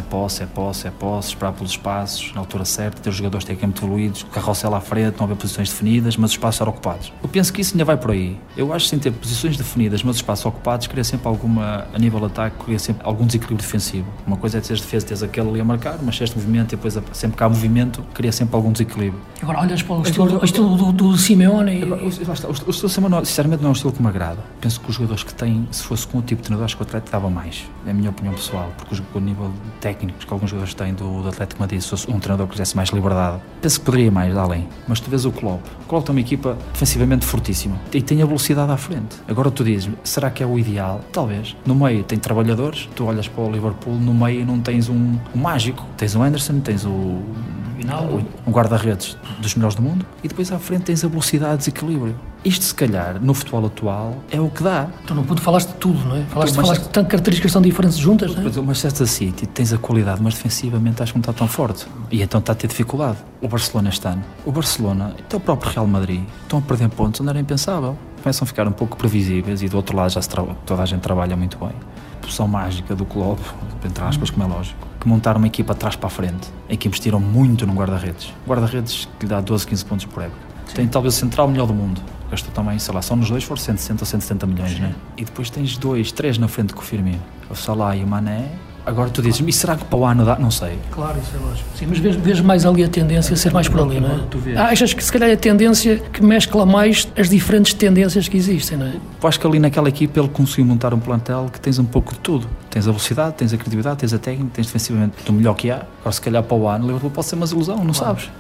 esperar pelos espaços, na altura certa, ter os jogadores têm que ir evoluídos, carrossel à frente, não haver posições definidas, mas os espaços eram ocupados. Eu penso que isso ainda vai por aí. Eu acho que sem ter posições definidas, mas os espaços ocupados, cria sempre a nível de ataque, cria sempre algum desequilíbrio defensivo. Uma coisa é teres defesa, teres aquele ali a marcar, mas se este movimento e depois sempre que há movimento, cria sempre algum desequilíbrio. Agora olhas para o estilo do Simeone o estilo Simeone, sinceramente, não é um estilo que me agrada. Penso que os jogadores que têm, se fosse com o tipo de treinador, acho que o Atlético dava mais. É a minha opinião pessoal, porque o nível técnico que alguns jogadores têm do Atlético Madrid, se fosse um treinador que quisesse mais liberdade, penso que poderia mais, além. Mas tu vês o Klopp. O Klopp tem uma equipa defensivamente fortíssima e tem a velocidade à frente. Agora tu dizes, será que é o ideal? Talvez. No meio tem trabalhadores, tu olhas para o Liverpool, no meio não tens um mágico. Tens o Anderson, tens um guarda-redes dos melhores do mundo e depois à frente tens a velocidade e desequilíbrio. Isto, se calhar, no futebol atual, é o que dá. Tu não falaste de tudo, não é? Falaste de tantas características são diferentes juntas, não é? O Manchester City tens a qualidade, mas defensivamente acho que não está tão forte. E então está a ter dificuldade. O Barcelona este ano. O Barcelona, até o próprio Real Madrid, estão a perder pontos onde era impensável. Começam a ficar um pouco previsíveis e do outro lado toda a gente trabalha muito bem. A posição mágica do clube, entre aspas, como é lógico, que montaram uma equipa atrás para a frente, em que investiram muito num guarda-redes. Guarda-redes que lhe dá 12, 15 pontos por época. Tem talvez o central melhor do mundo. Gastou também, sei lá, só nos 2 foram 160 ou 170 milhões, né? E depois tens 2, 3 na frente com o Firmino. O Salah e o Mané. Agora tu dizes, e será que para o ano dá? Não sei. Claro, isso é lógico. Sim, mas vês mais ali a tendência a ser mais por ali, não é? Achas que se calhar é a tendência que mescla mais as diferentes tendências que existem, não é? Eu acho que ali naquela equipa ele conseguiu montar um plantel que tens um pouco de tudo. Tens a velocidade, tens a criatividade, tens a técnica, tens defensivamente do melhor que há. Agora se calhar para o ano o Liverpool pode ser uma ilusão, não sabes?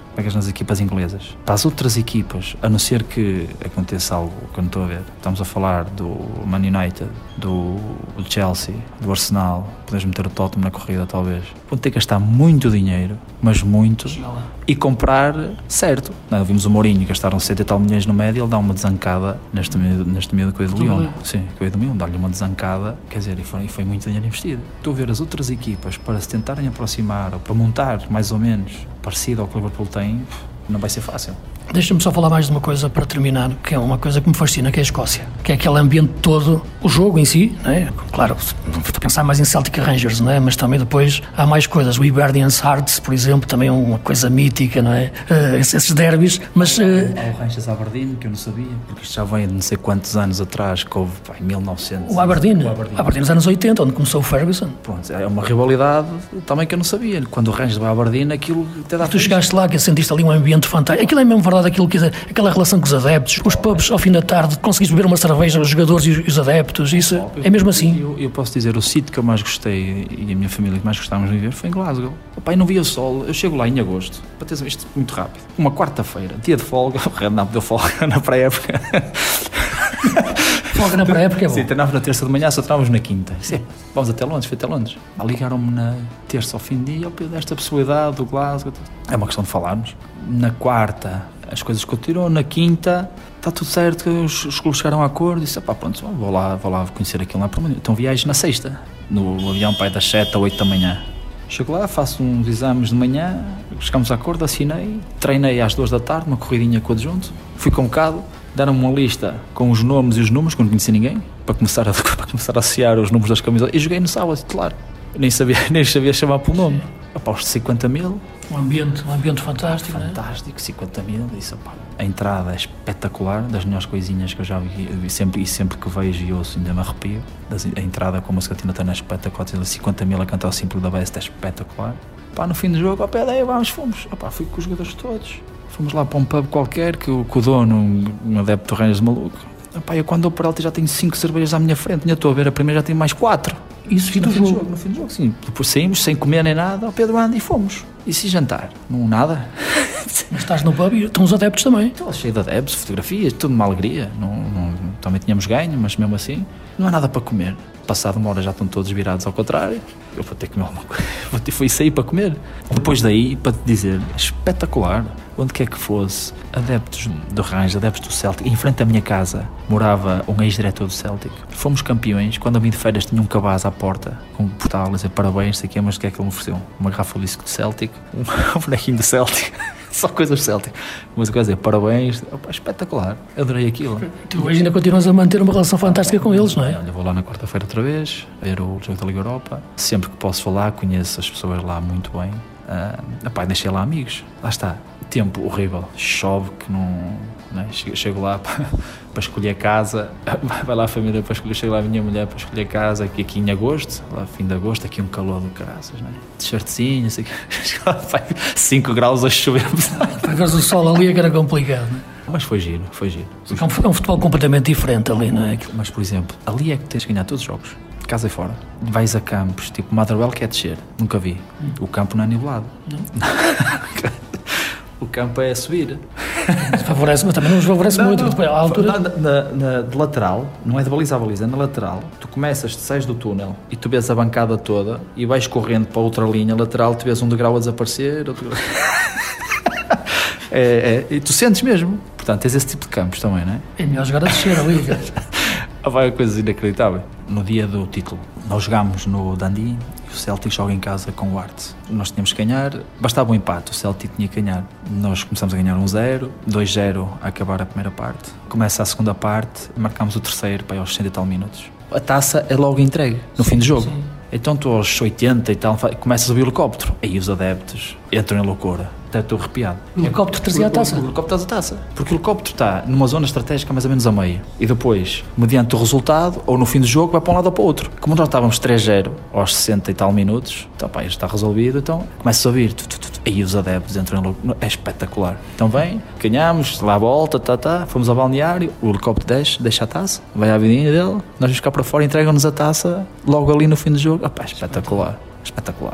pegas nas equipas inglesas. Para as outras equipas, a não ser que aconteça algo que eu não estou a ver, estamos a falar do Man United, do Chelsea, do Arsenal, podemos meter o Tottenham na corrida talvez, vão ter que gastar muito dinheiro, mas muito, e comprar certo. Não, vimos o Mourinho, gastaram 70 e tal milhões no médio, ele dá uma desancada neste meio que o do Lyon. Sim, que o do Lyon, dá-lhe uma desancada, quer dizer, e foi muito dinheiro investido. Estou a ver as outras equipas para se tentarem aproximar, ou para montar mais ou menos parecido ao que o Liverpool tem, não vai ser fácil. Deixa-me só falar mais de uma coisa para terminar, que é uma coisa que me fascina, que é a Escócia, que é aquele ambiente todo, o jogo em si, não é? Claro, vou pensar mais em Celtic Rangers, não é? Mas também depois há mais coisas, o Hibernians Hearts, por exemplo, também é uma coisa mítica, não é? Esses derbys, mas... Há o Rangers Aberdeen, que eu não sabia, porque isto já vem de não sei quantos anos atrás, que houve em 1900. O Aberdeen nos anos 80, onde começou o Ferguson. Pronto, é uma rivalidade também que eu não sabia. Quando o Rangers vai a Aberdeen, aquilo até dá... Tu chegaste lá, que sentiste ali um ambiente fantástico. Aquilo é mesmo verdade, aquela relação com os adeptos, os pubs ao fim da tarde, conseguiste beber uma cerveja, os jogadores e os adeptos, isso é mesmo assim. Eu posso dizer, o sítio que eu mais gostei e a minha família que mais gostávamos de viver foi em Glasgow. O pai não via o sol, eu chego lá em agosto, para ter isto muito rápido, uma quarta-feira, dia de folga, o Red não deu folga na pré-época. Folga na pré-época é bom. Sim, treinávamos na terça de manhã, só treinávamos na quinta. Sim, vamos até Londres, foi até Londres. Ligaram-me na terça ao fim de dia, desta possibilidade do Glasgow. É uma questão de falarmos. Na quarta, as coisas continuam, na quinta, está tudo certo, os clubes chegaram a acordo, disse, pronto, vou lá conhecer aquilo lá. Então viajo na sexta, no avião pai das 7 a 8 da manhã. Chego lá, faço uns exames de manhã, chegamos a acordo, assinei, treinei às 2 da tarde, uma corridinha com o adjunto, fui convocado, deram-me uma lista com os nomes e os números, que eu não conhecia ninguém, para começar a associar os números das camisolas, e joguei no sábado titular. Nem sabia chamar pelo nome. Os 50 mil. Um ambiente fantástico. Fantástico, né? 50 mil. Isso, a entrada é espetacular, das melhores coisinhas que eu já vi. E sempre que vejo e ouço ainda me arrepio. A entrada com a música Tina Turner é espetacular. 50 mil a cantar o Simple da Best é espetacular. No fim do jogo, daí fomos. Fui com os jogadores todos. Fomos lá para um pub qualquer que o dono, um adepto do Rangers maluco. Eu quando dou para ele já tenho 5 cervejas à minha frente. Já estou a ver a primeira, já tenho mais 4. Isso no fim do jogo, sim. Depois saímos sem comer nem nada, Pedro anda e fomos. E se jantar? Não, nada. Mas estás no pub e estão os adeptos também. Estou cheio de adeptos, fotografias, tudo uma alegria. Também tínhamos ganho, mas mesmo assim, não há nada para comer. Passado uma hora já estão todos virados ao contrário. Eu vou ter que comer alguma coisa. Fui sair para comer. Depois daí, para te dizer, espetacular. Onde quer que fosse, adeptos do Rangers, adeptos do Celtic, em frente à minha casa morava um ex-diretor do Celtic. Fomos campeões, quando eu vim de férias tinha um cabaz à porta, com um portal a dizer parabéns, sei que, mas o que é que ele me ofereceu? Uma garrafa de whisky do Celtic, um bonequinho do Celtic, só coisas do Celtic. Mas o que dizer, parabéns, espetacular, adorei aquilo. Tu hoje ainda continuas a manter uma relação fantástica com eles, não é? Olha, vou lá na quarta-feira outra vez, ver o jogo da Liga Europa, sempre que posso falar, conheço as pessoas lá muito bem. Deixei lá amigos, lá está. Tempo horrível, chove que não é? Chego lá para escolher a casa, vai lá a família para escolher, chego lá a minha mulher para escolher a casa, aqui em agosto, lá fim de agosto, aqui um calor do caraças, não é? T-shirtzinho, não sei o que, 5 graus a chover. Para ver o sol ali é que era complicado, não é? Mas foi giro. É um futebol completamente diferente ali, não é? Mas, por exemplo, ali é que tens de ganhar todos os jogos, casa e fora. Vais a campos, tipo Motherwell que é descer, nunca vi. O campo não é nivelado. Não. O campo é a subir. Favorece, mas também não nos favorece muito. Depois, à altura... De lateral, não é de baliza a baliza, é na lateral. Tu começas, sais do túnel e tu vês a bancada toda e vais correndo para outra linha lateral, tu vês um degrau a desaparecer, outro... e tu sentes mesmo. Portanto, tens esse tipo de campos também, não é? É melhor jogar a descer ali. Vai coisas inacreditáveis. No dia do título, nós jogámos no Dundee e o Celtic joga em casa com o Hearts. Nós tínhamos que ganhar, bastava um empate, o Celtic tinha que ganhar. Nós começamos a ganhar 1-0, 2-0 a acabar a primeira parte. Começa a segunda parte, marcámos o terceiro para aos 60 e tal minutos. A taça é logo entregue, no fim do jogo. Sim. Então tu aos 80 e tal, começas a ouvir o helicóptero. Aí os adeptos entram em loucura. Até estou arrepiado. O helicóptero trazia a taça? O helicóptero traz a taça. Porque o helicóptero está numa zona estratégica mais ou menos a meio. E depois, mediante o resultado, ou no fim do jogo, vai para um lado ou para o outro. Como nós estávamos 3-0 aos 60 e tal minutos, então isto está resolvido, então começa a ouvir. Aí os adeptos entram em loucura. É espetacular. Então vem, ganhamos, lá a volta, fomos ao balneário, o helicóptero deixa a taça, vai à vidinha dele, nós vamos cá para fora, entregam-nos a taça logo ali no fim do jogo. Espetacular.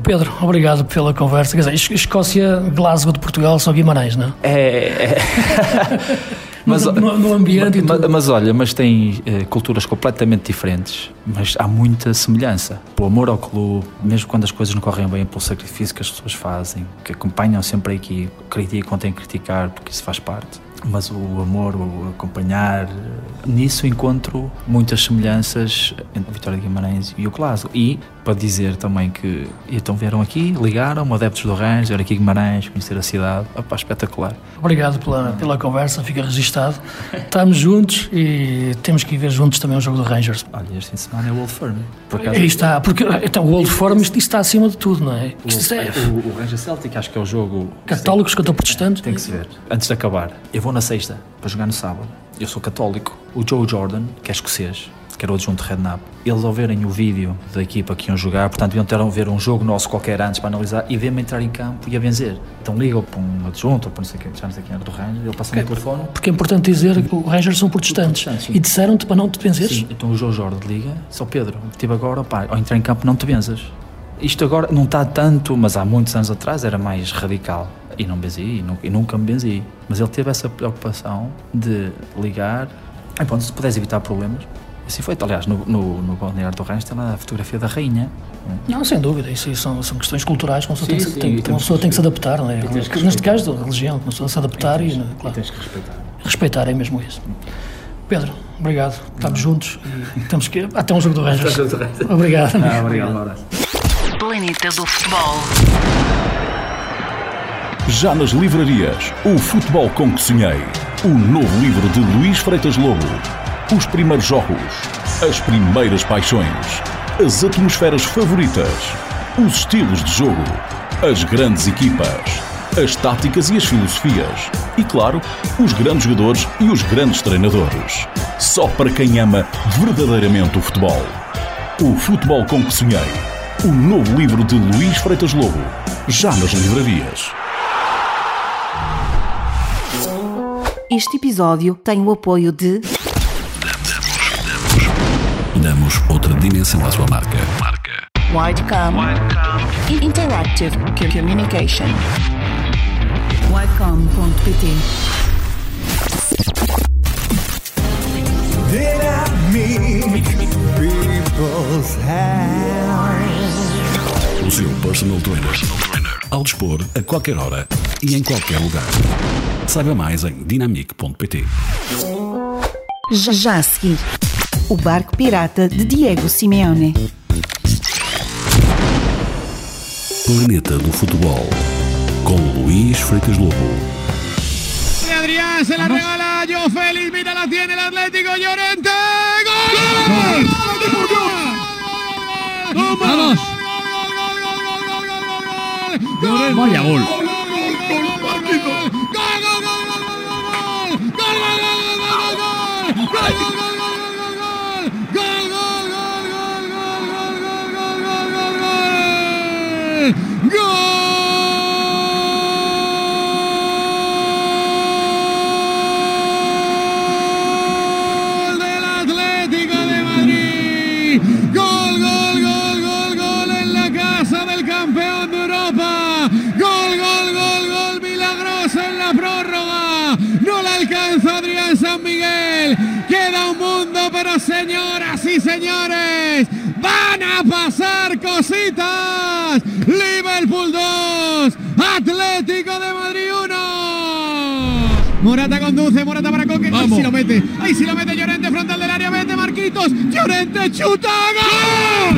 Pedro, obrigado pela conversa. Quer dizer, Escócia, Glasgow de Portugal, só Guimarães, não é? Mas, no ambiente mas olha, tem culturas completamente diferentes, mas há muita semelhança. O amor ao clube, mesmo quando as coisas não correm bem, pelo sacrifício que as pessoas fazem, que acompanham sempre a equipe, criticam, têm que criticar, porque isso faz parte. Mas o amor, o acompanhar, nisso encontro muitas semelhanças entre a Vitória de Guimarães e o Glasgow. E para dizer também que então vieram aqui, ligaram-me, adeptos do Rangers, vieram aqui a Guimarães, conhecer a cidade. Opa, espetacular. Obrigado pela conversa, fica registado. Estamos juntos e temos que ir ver juntos também o jogo do Rangers. Olha, este fim de semana é o Old Firm. Aí está, porque então, o Old Firm isto está acima de tudo, não é? O Rangers Celtic, acho que é o jogo... Católicos contra protestantes? Tem que se ver. Antes de acabar, eu vou na sexta para jogar no sábado. Eu sou católico. O Joe Jordan, que é escocês, que era o adjunto de Redknapp, eles ao verem o vídeo da equipa que iam jogar, portanto deviam ter a ver um jogo nosso qualquer antes para analisar e ver-me entrar em campo e a vencer. Então ligam para um adjunto, ou para não sei quem, já não sei quem era do Rangers, ele passa-me o telefone. Porque é importante dizer que os Rangers são protestantes e disseram-te para não te venceres? Sim, então o Joe Jordan liga, só Pedro, estive agora, pá, ao entrar em campo não te venzas. Isto agora não está tanto, mas há muitos anos atrás era mais radical. E não benzi, e nunca me benzi. Mas ele teve essa preocupação de ligar. E pronto, se pudesse evitar problemas. Assim foi. Aliás, no balneário do Rangers tem lá a fotografia da rainha. Não, sem dúvida. Isso são questões culturais que uma pessoa tem que se adaptar. Não é? Neste caso, da religião, uma pessoa se adaptar e claro, tens que respeitar. Respeitar é mesmo isso. Pedro, obrigado. Estamos juntos e temos que ir até um jogo do Rangers. Obrigado. Obrigado, Laura. Planeta do Futebol. Já nas livrarias, o futebol com que sonhei. O novo livro de Luís Freitas Lobo. Os primeiros jogos, as primeiras paixões, as atmosferas favoritas, os estilos de jogo, as grandes equipas, as táticas e as filosofias e, claro, os grandes jogadores e os grandes treinadores. Só para quem ama verdadeiramente o futebol. O futebol com que sonhei. O novo livro de Luís Freitas Lobo. Já nas livrarias. Este episódio tem o apoio de... Damos outra dimensão à sua marca. Widecom. Interactive Communication. Widecom.pt. O seu personal trainer. Ao dispor a qualquer hora e em qualquer lugar. Saiba mais em dinamic.pt. Já a seguir, o barco pirata de Diego Simeone. Planeta do Futebol, com Luís Freitas Lobo. Adrián se la regala, Joe Félix, mira, la tiene el Atlético, Llorente. ¡Gol! ¡Vamos! Vaya gol. Pero señoras y señores, van a pasar cositas. Liverpool 2, Atlético de Madrid 1. Morata conduce, Morata para Coque. Ahí sí lo mete, Llorente, frontal del área, vete Marquitos. Llorente chuta. ¡Gol!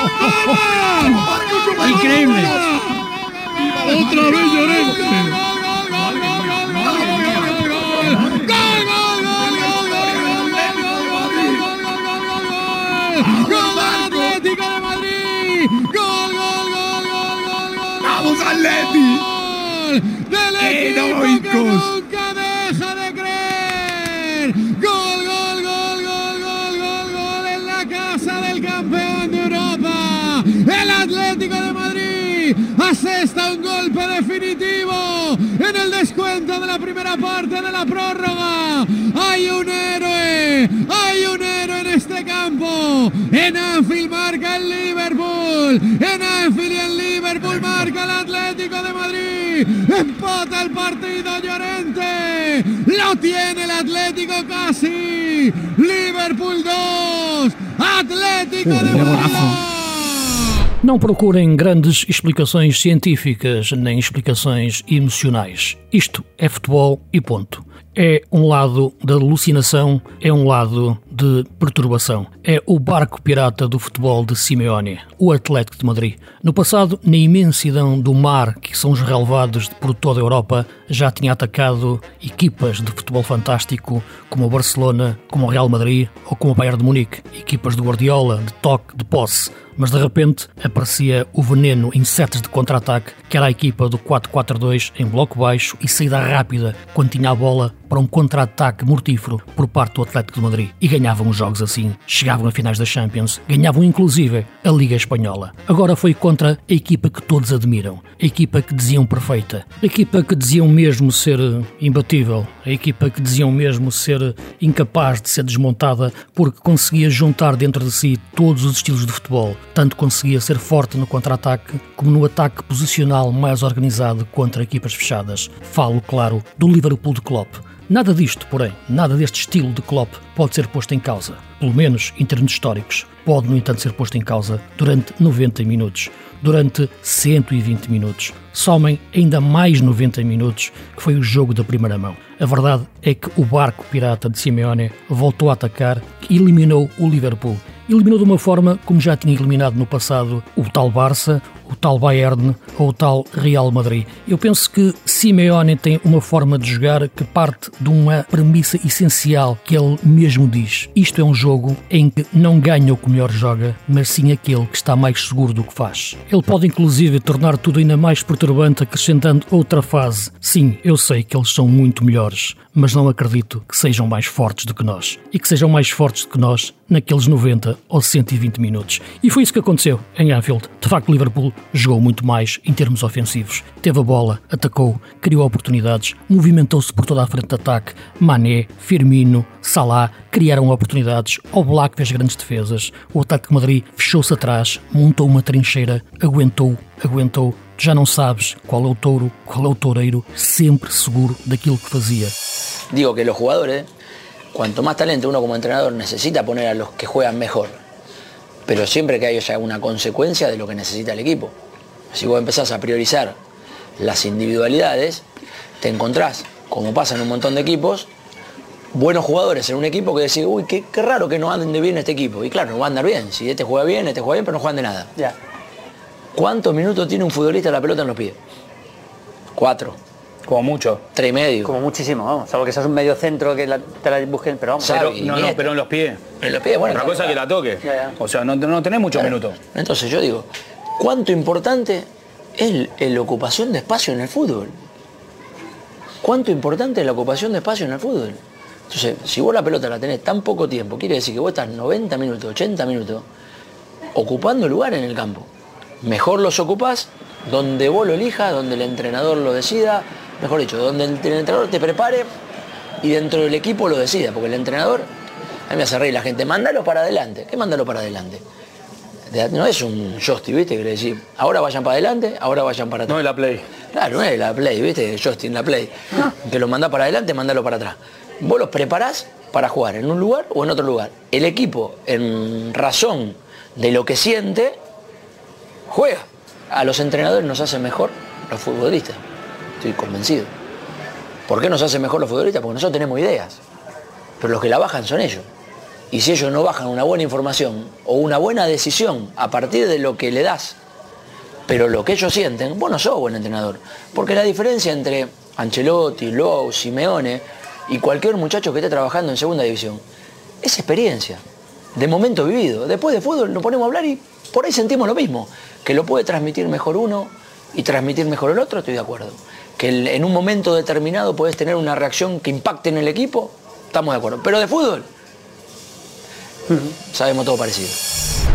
Increíble. Otra vez Llorente. Atlético de Madrid. Gol. Vamos Atleti. Del equipo que nunca deja de creer. Gol en la casa del campeón de Europa. El Atlético de Madrid asesta un golpe definitivo en el descuento de la primera parte de la prórroga. Hay un héroe en este de campo. En Anfield marca el Liverpool. En Anfield y en Liverpool marca el Atlético de Madrid. Empata el partido Llorente. Lo tiene el Atlético casi. Liverpool 2. Atlético de Madrid 2. Não procurem grandes explicações científicas nem explicações emocionais. Isto é futebol e ponto. É um lado da alucinação, é um lado de perturbação. É o barco pirata do futebol de Simeone, o Atlético de Madrid. No passado, na imensidão do mar, que são os relevados por toda a Europa, já tinha atacado equipas de futebol fantástico como o Barcelona, como o Real Madrid ou como o Bayern de Munique. Equipas de Guardiola, de toque, de posse. Mas de repente aparecia o veneno em setes de contra-ataque, que era a equipa do 4-4-2 em bloco baixo e saída rápida quando tinha a bola para um contra-ataque mortífero por parte do Atlético de Madrid. E ganhavam os jogos assim, chegavam a finais da Champions, ganhavam inclusive a Liga Espanhola. Agora foi contra a equipa que todos admiram, a equipa que diziam perfeita, a equipa que diziam mesmo ser imbatível, a equipa que diziam mesmo ser incapaz de ser desmontada porque conseguia juntar dentro de si todos os estilos de futebol. Tanto conseguia ser forte no contra-ataque como no ataque posicional mais organizado contra equipas fechadas. Falo, claro, do Liverpool de Klopp. Nada disto, porém, nada deste estilo de Klopp pode ser posto em causa. Pelo menos em termos históricos. Pode, no entanto, ser posto em causa durante 90 minutos, durante 120 minutos. Somem ainda mais 90 minutos, que foi o jogo da primeira mão. A verdade é que o barco pirata de Simeone voltou a atacar e eliminou o Liverpool. Eliminou de uma forma como já tinha eliminado no passado o tal Barça, o tal Bayern ou o tal Real Madrid. Eu penso que Simeone tem uma forma de jogar que parte de uma premissa essencial que ele mesmo diz. Isto é um jogo em que não ganha o que melhor joga, mas sim aquele que está mais seguro do que faz. Ele pode inclusive tornar tudo ainda mais perturbante acrescentando outra fase. Sim, eu sei que eles são muito melhores, mas não acredito que sejam mais fortes do que nós. E que sejam mais fortes do que nós naqueles 90 ou 120 minutos. E foi isso que aconteceu em Anfield. De facto, o Liverpool jogou muito mais em termos ofensivos. Teve a bola, atacou, criou oportunidades, movimentou-se por toda a frente de ataque. Mané, Firmino, Salah criaram oportunidades. Oblak fez grandes defesas. O Atlético de Madrid fechou-se atrás, montou uma trincheira, aguentou. Já não sabes qual é o touro, qual é o toureiro, sempre seguro daquilo que fazia. Digo que los jugadores, cuanto más talento uno como entrenador necesita poner a los que juegan mejor, pero siempre que haya una consecuencia de lo que necesita el equipo. Si vos empezás a priorizar las individualidades, te encontrás, como pasa en un montón de equipos, buenos jugadores en un equipo que decís, uy, qué raro que no anden de bien este equipo. Y claro, no va a andar bien. Si este juega bien, pero no juegan de nada. Ya. ¿Cuántos minutos tiene un futbolista la pelota en los pies? 4. Como mucho. 3,5. Como muchísimo, vamos. Salvo que seas un medio centro que te la busquen, pero vamos. Pero en los pies. En los pies, bueno. Otra cosa que la toque. Ya. O sea, no tenés muchos minutos. Entonces yo digo, ¿cuánto importante es la ocupación de espacio en el fútbol? ¿Cuánto importante es la ocupación de espacio en el fútbol? Entonces, si vos la pelota la tenés tan poco tiempo, quiere decir que vos estás 90 minutos, 80 minutos ocupando lugar en el campo. Mejor los ocupás donde vos lo elijas, donde el entrenador lo decida, mejor dicho, donde el entrenador te prepare y dentro del equipo lo decida, porque el entrenador, a mí me hace reír la gente, mándalo para adelante. ¿Qué mándalo para adelante? No es un joystick, ¿viste? Que le decís, ahora vayan para adelante, ahora vayan para atrás. No es la Play. Claro, no es la Play, ¿viste? El joystick, la Play. Que lo mandás para adelante, mándalo para atrás. Vos los preparás para jugar en un lugar o en otro lugar. El equipo, en razón de lo que siente, juega. A los entrenadores nos hace mejor los futbolistas. Estoy convencido. ¿Por qué nos hace mejor los futbolistas? Porque nosotros tenemos ideas. Pero los que la bajan son ellos. Y si ellos no bajan una buena información o una buena decisión a partir de lo que le das, pero lo que ellos sienten, vos no sos buen entrenador. Porque la diferencia entre Ancelotti, Lowe, Simeone y cualquier muchacho que esté trabajando en segunda división es experiencia, de momento vivido. Después de fútbol nos ponemos a hablar y por ahí sentimos lo mismo. Que lo puede transmitir mejor uno y transmitir mejor el otro, estoy de acuerdo. Que en un momento determinado podés tener una reacción que impacte en el equipo, estamos de acuerdo. Pero de fútbol, sabemos todo parecido.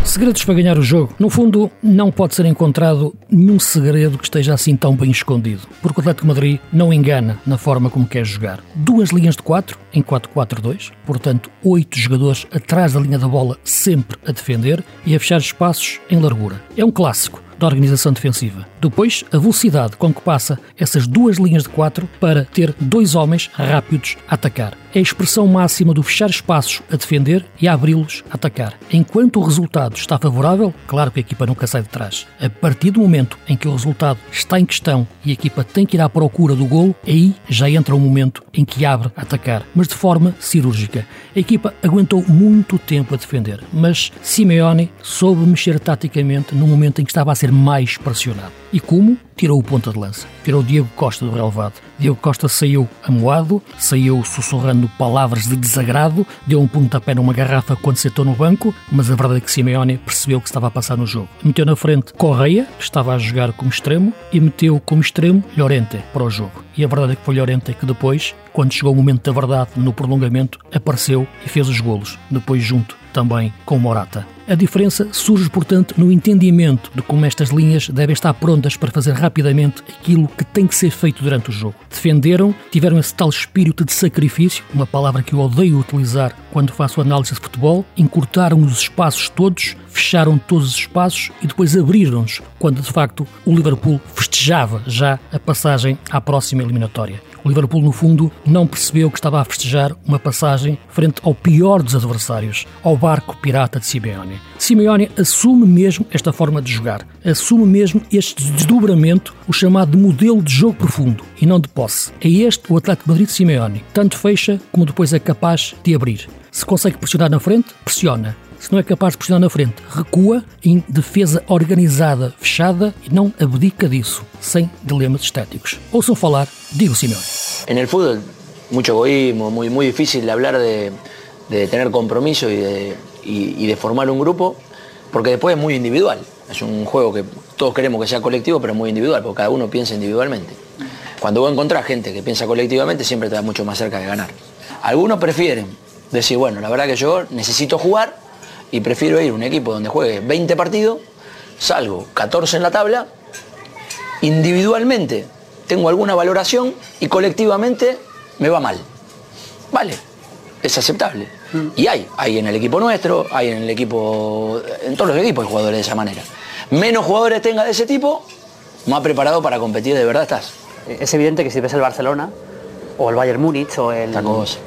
Segredos para ganhar o jogo. No fundo, não pode ser encontrado nenhum segredo que esteja assim tão bem escondido, porque o Atlético de Madrid não engana na forma como quer jogar. 2 linhas de 4 em 4-4-2, portanto 8 jogadores atrás da linha da bola sempre a defender e a fechar espaços em largura. É um clássico da organização defensiva. Depois, a velocidade com que passa essas 2 linhas de 4 para ter 2 homens rápidos a atacar. É a expressão máxima do fechar espaços a defender e a abri-los a atacar. Enquanto o resultado está favorável, claro que a equipa nunca sai de trás. A partir do momento em que o resultado está em questão e a equipa tem que ir à procura do golo, aí já entra um momento em que abre a atacar, mas de forma cirúrgica. A equipa aguentou muito tempo a defender, mas Simeone soube mexer taticamente no momento em que estava a ser mais pressionado. E como? Tirou o ponta de lança. Tirou Diego Costa do relevado. Diego Costa saiu amuado, saiu sussurrando palavras de desagrado, deu um pontapé numa garrafa quando sentou no banco, mas a verdade é que Simeone percebeu o que estava a passar no jogo. Meteu na frente Correia, que estava a jogar como extremo, e meteu como extremo Llorente para o jogo. E a verdade é que foi Llorente que depois, quando chegou o momento da verdade no prolongamento, apareceu e fez os golos, depois junto também com Morata. A diferença surge, portanto, no entendimento de como estas linhas devem estar prontas para fazer rapidamente aquilo que tem que ser feito durante o jogo. Defenderam, tiveram esse tal espírito de sacrifício, uma palavra que eu odeio utilizar quando faço análise de futebol, encurtaram os espaços todos, fecharam todos os espaços e depois abriram-nos, quando de facto o Liverpool festejava já a passagem à próxima eliminatória. O Liverpool, no fundo, não percebeu que estava a festejar uma passagem frente ao pior dos adversários, ao barco pirata de Simeone. Simeone assume mesmo esta forma de jogar, assume mesmo este desdobramento, o chamado de modelo de jogo profundo e não de posse. É este o Atlético de Madrid de Simeone. Tanto fecha como depois é capaz de abrir. Se consegue pressionar na frente, pressiona. Se não é capaz de pressionar na frente, recua em defesa organizada, fechada e não abdica disso, sem dilemas estéticos. Ouçam falar, digo Simeone. En el fútbol, mucho egoísmo, muy difícil de hablar de tener compromiso y de formar un grupo, porque después es muy individual. Es un juego que todos queremos que sea colectivo, pero muy individual, porque cada uno piensa individualmente. Cuando vos encontrás gente que piensa colectivamente, siempre te da mucho más cerca de ganar. Algunos prefieren decir, bueno, la verdad que yo necesito jugar y prefiero ir a un equipo donde juegue 20 partidos, salgo 14 en la tabla, individualmente tengo alguna valoración y colectivamente me va mal. Vale, es aceptable. Y hay en el equipo nuestro, hay en el equipo, en todos los equipos hay jugadores de esa manera. Menos jugadores tenga de ese tipo, más preparado para competir de verdad estás. Es evidente que si ves el Barcelona o el Bayern Múnich o el...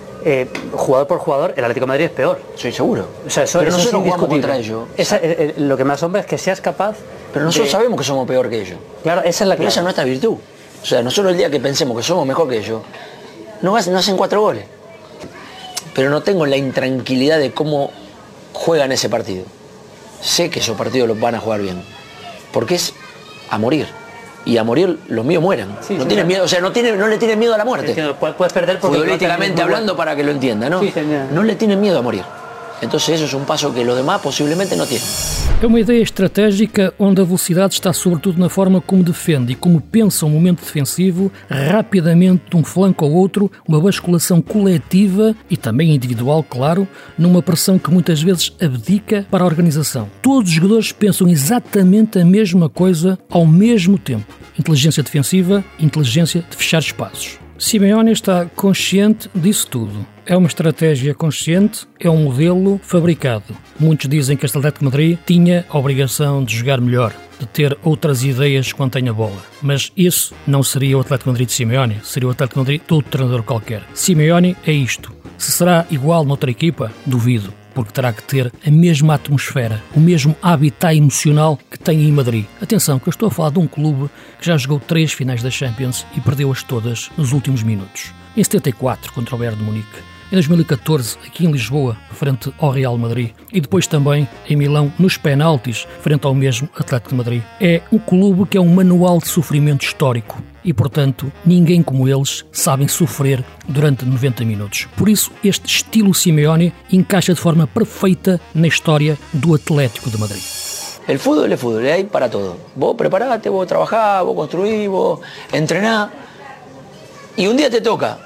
jugador por jugador, el Atlético de Madrid es peor. Soy seguro. O sea, pero nosotros es jugamos contra ellos. Lo que me asombra es que seas capaz. Pero nosotros sabemos que somos peor que ellos. Claro, esa es la clave. Pero esa es nuestra virtud. O sea, nosotros el día que pensemos que somos mejor que ellos, no hacen 4 goles. Pero no tengo la intranquilidad de cómo juegan ese partido. Sé que esos partidos los van a jugar bien. Porque es a morir. Y a morir los míos mueran. Sí, no tienen miedo, o sea, no le tienen miedo a la muerte. Puedes perder porque futbolísticamente hablando, para que lo entienda, ¿no? Sí, no le tienen miedo a morir. Entonces eso es un paso que los demás posiblemente no tienen. É uma ideia estratégica onde a velocidade está sobretudo na forma como defende e como pensa um momento defensivo, rapidamente de um flanco ao outro, uma basculação coletiva e também individual, claro, numa pressão que muitas vezes abdica para a organização. Todos os jogadores pensam exatamente a mesma coisa ao mesmo tempo. Inteligência defensiva, inteligência de fechar espaços. Simeone está consciente disso tudo. É uma estratégia consciente, é um modelo fabricado. Muitos dizem que este Atlético de Madrid tinha a obrigação de jogar melhor, de ter outras ideias quando tem a bola. Mas isso não seria o Atlético de Madrid de Simeone, seria o Atlético de Madrid de outro treinador qualquer. Simeone é isto. Se será igual noutra equipa, duvido, porque terá que ter a mesma atmosfera, o mesmo habitat emocional que tem em Madrid. Atenção, que eu estou a falar de um clube que já jogou 3 finais da Champions e perdeu-as todas nos últimos minutos. Em 74, contra o Bayern de Munique. Em 2014, aqui em Lisboa, frente ao Real Madrid. E depois também em Milão, nos penaltis, frente ao mesmo Atlético de Madrid. É um clube que é um manual de sofrimento histórico. E, portanto, ninguém como eles sabem sofrer durante 90 minutos. Por isso, este estilo Simeone encaixa de forma perfeita na história do Atlético de Madrid. El fútbol es fútbol, hay para todo. Vos preparate, vos trabajás, vos construís, vos entrenás. Y un día te toca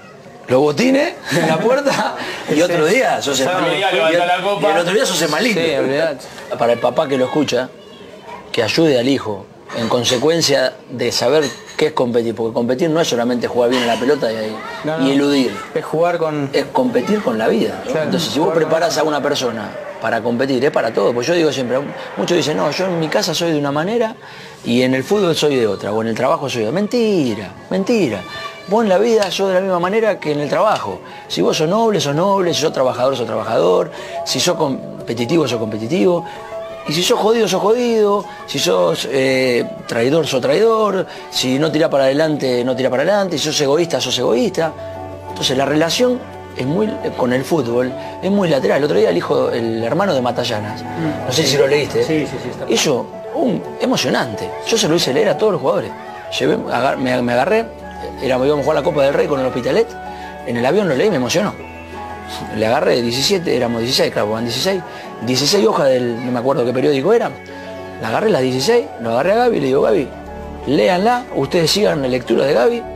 los botines en la puerta y otro día sos el otro día sos el malito. Para el papá que lo escucha, que ayude al hijo en consecuencia de saber qué es competir, porque competir no es solamente jugar bien a la pelota y eludir. Es jugar con... Es competir con la vida. Claro. Entonces, si vos preparás a una persona para competir, es para todo. Pues yo digo siempre, muchos dicen, no, yo en mi casa soy de una manera y en el fútbol soy de otra, o en el trabajo soy de otra. Mentira. Vos en la vida sos de la misma manera que en el trabajo. Si vos sos noble, si sos trabajador, si sos competitivo, sos competitivo. Y si sos jodido, si sos traidor, sos traidor, si no tirás para adelante, si sos egoísta, sos egoísta. Entonces la relación con el fútbol es muy lateral. El otro día el hermano de Matallanas, no sé si lo leíste, está hizo emocionante. Yo se lo hice leer a todos los jugadores. Me agarré, íbamos a jugar la Copa del Rey con el Hospitalet, en el avión lo leí y me emocionó. Le agarré 17, éramos 16, claro, van 16 hojas no me acuerdo qué periódico era. La agarré las 16, lo agarré a Gaby y le digo, Gaby, léanla, ustedes sigan la lectura de Gaby.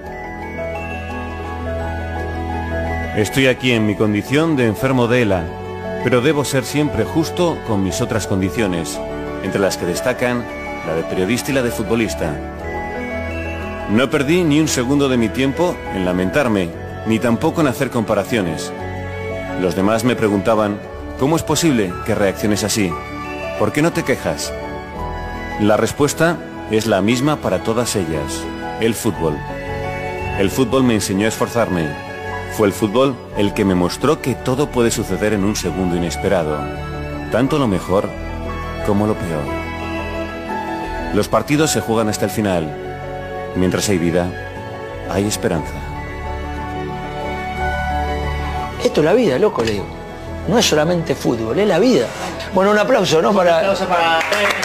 Estoy aquí en mi condición de enfermo de ELA, pero debo ser siempre justo con mis otras condiciones, entre las que destacan la de periodista y la de futbolista. No perdí ni un segundo de mi tiempo en lamentarme, ni tampoco en hacer comparaciones. Los demás me preguntaban, ¿cómo es posible que reacciones así? ¿Por qué no te quejas? La respuesta es la misma para todas ellas, el fútbol. El fútbol me enseñó a esforzarme. Fue el fútbol el que me mostró que todo puede suceder en un segundo inesperado, tanto lo mejor como lo peor. Los partidos se juegan hasta el final. Mientras hay vida, hay esperanza. Esto es la vida, loco, le digo. No es solamente fútbol, es la vida. Bueno, un aplauso, ¿no? Un aplauso para...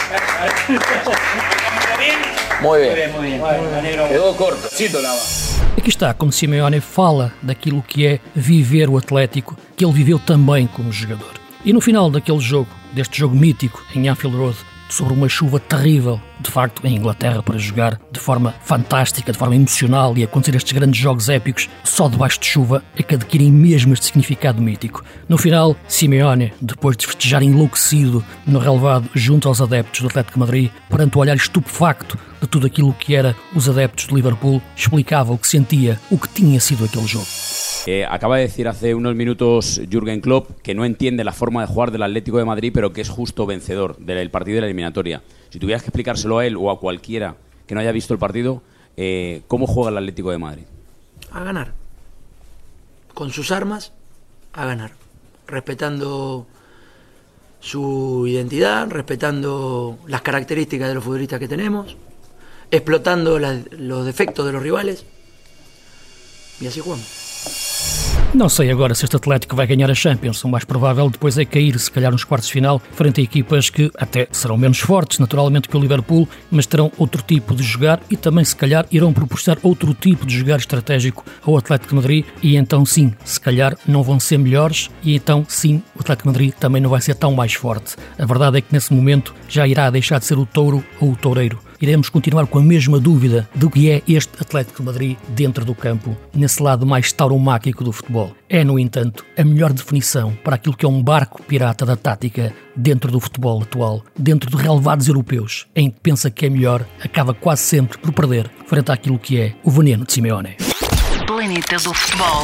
Muy bien. Quedó corto. Aqui está como Simeone fala daquilo que é viver o Atlético, que ele viveu também como jogador. E no final daquele jogo, deste jogo mítico em Anfield Road, sobre uma chuva terrível, de facto, em Inglaterra, para jogar de forma fantástica, de forma emocional e acontecer estes grandes jogos épicos só debaixo de chuva, é que adquirem mesmo este significado mítico. No final, Simeone, depois de festejar enlouquecido no relevado junto aos adeptos do Atlético de Madrid, perante o olhar estupefacto de tudo aquilo que era os adeptos de Liverpool, explicava o que sentia, o que tinha sido aquele jogo. Acaba de decir hace unos minutos Jürgen Klopp que no entiende la forma de jugar del Atlético de Madrid, pero que es justo vencedor del partido de la eliminatoria. Si tuvieras que explicárselo a él o a cualquiera que no haya visto el partido, ¿cómo juega el Atlético de Madrid? A ganar. Con sus armas, a ganar. Respetando su identidad, respetando las características de los futbolistas que tenemos, explotando los defectos de los rivales, y así jugamos. Não sei agora se este Atlético vai ganhar a Champions. O mais provável depois é cair, se calhar, nos quartos de final, frente a equipas que até serão menos fortes, naturalmente, que o Liverpool, mas terão outro tipo de jogar e também, se calhar, irão proporcionar outro tipo de jogar estratégico ao Atlético de Madrid e então, sim, se calhar não vão ser melhores e então, sim, o Atlético de Madrid também não vai ser tão mais forte. A verdade é que, nesse momento, já irá deixar de ser o touro ou o toureiro. Iremos continuar com a mesma dúvida do que é este Atlético de Madrid dentro do campo, nesse lado mais tauromáquico do futebol. É, no entanto, a melhor definição para aquilo que é um barco pirata da tática dentro do futebol atual, dentro de relevados europeus, em que pensa que é melhor, acaba quase sempre por perder frente àquilo que é o veneno de Simeone. Planeta do Futebol.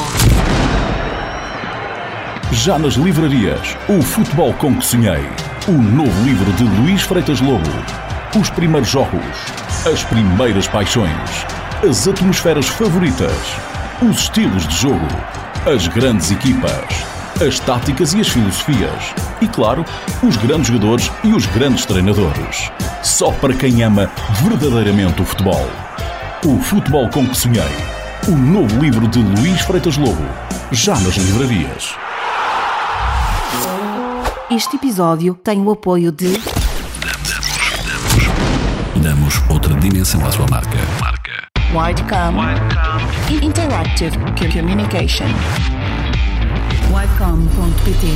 Já nas livrarias, O Futebol com que Sonhei. O novo livro de Luís Freitas Lobo. Os primeiros jogos, as primeiras paixões, as atmosferas favoritas, os estilos de jogo, as grandes equipas, as táticas e as filosofias e, claro, os grandes jogadores e os grandes treinadores. Só para quem ama verdadeiramente o futebol. O Futebol com que Sonhei. O novo livro de Luís Freitas Lobo. Já nas livrarias. Este episódio tem o apoio de... Damos outra dimensão à sua marca. Widecom. Interactive Communication. Widecom.pt.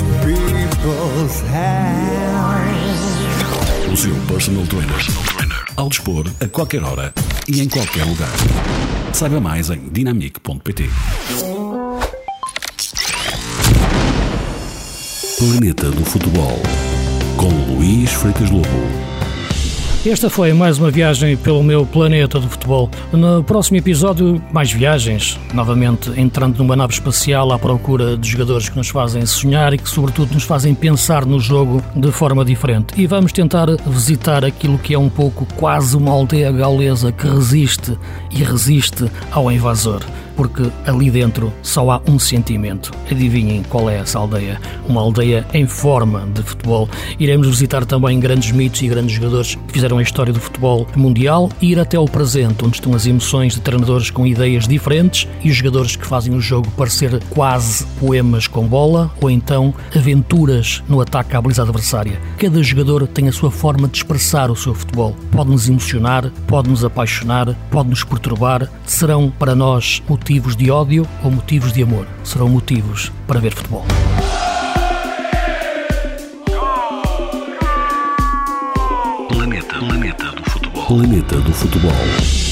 O seu personal trainer. Ao dispor, a qualquer hora e em qualquer lugar. Saiba mais em dinamic.pt. Planeta do Futebol, com Luís Freitas Lobo. Esta foi mais uma viagem pelo meu planeta do futebol. No próximo episódio, mais viagens, novamente entrando numa nave espacial à procura de jogadores que nos fazem sonhar e que, sobretudo, nos fazem pensar no jogo de forma diferente. E vamos tentar visitar aquilo que é um pouco quase uma aldeia gaulesa que resiste e resiste ao invasor. Porque ali dentro só há um sentimento. Adivinhem qual é essa aldeia? Uma aldeia em forma de futebol. Iremos visitar também grandes mitos e grandes jogadores que fizeram a história do futebol mundial e ir até o presente, onde estão as emoções de treinadores com ideias diferentes e os jogadores que fazem o jogo parecer quase poemas com bola ou então aventuras no ataque à baliza adversária. Cada jogador tem a sua forma de expressar o seu futebol. Pode-nos emocionar, pode-nos apaixonar, pode-nos perturbar. Serão para nós motivos de ódio ou motivos de amor? Serão motivos para ver futebol. Planeta do Futebol.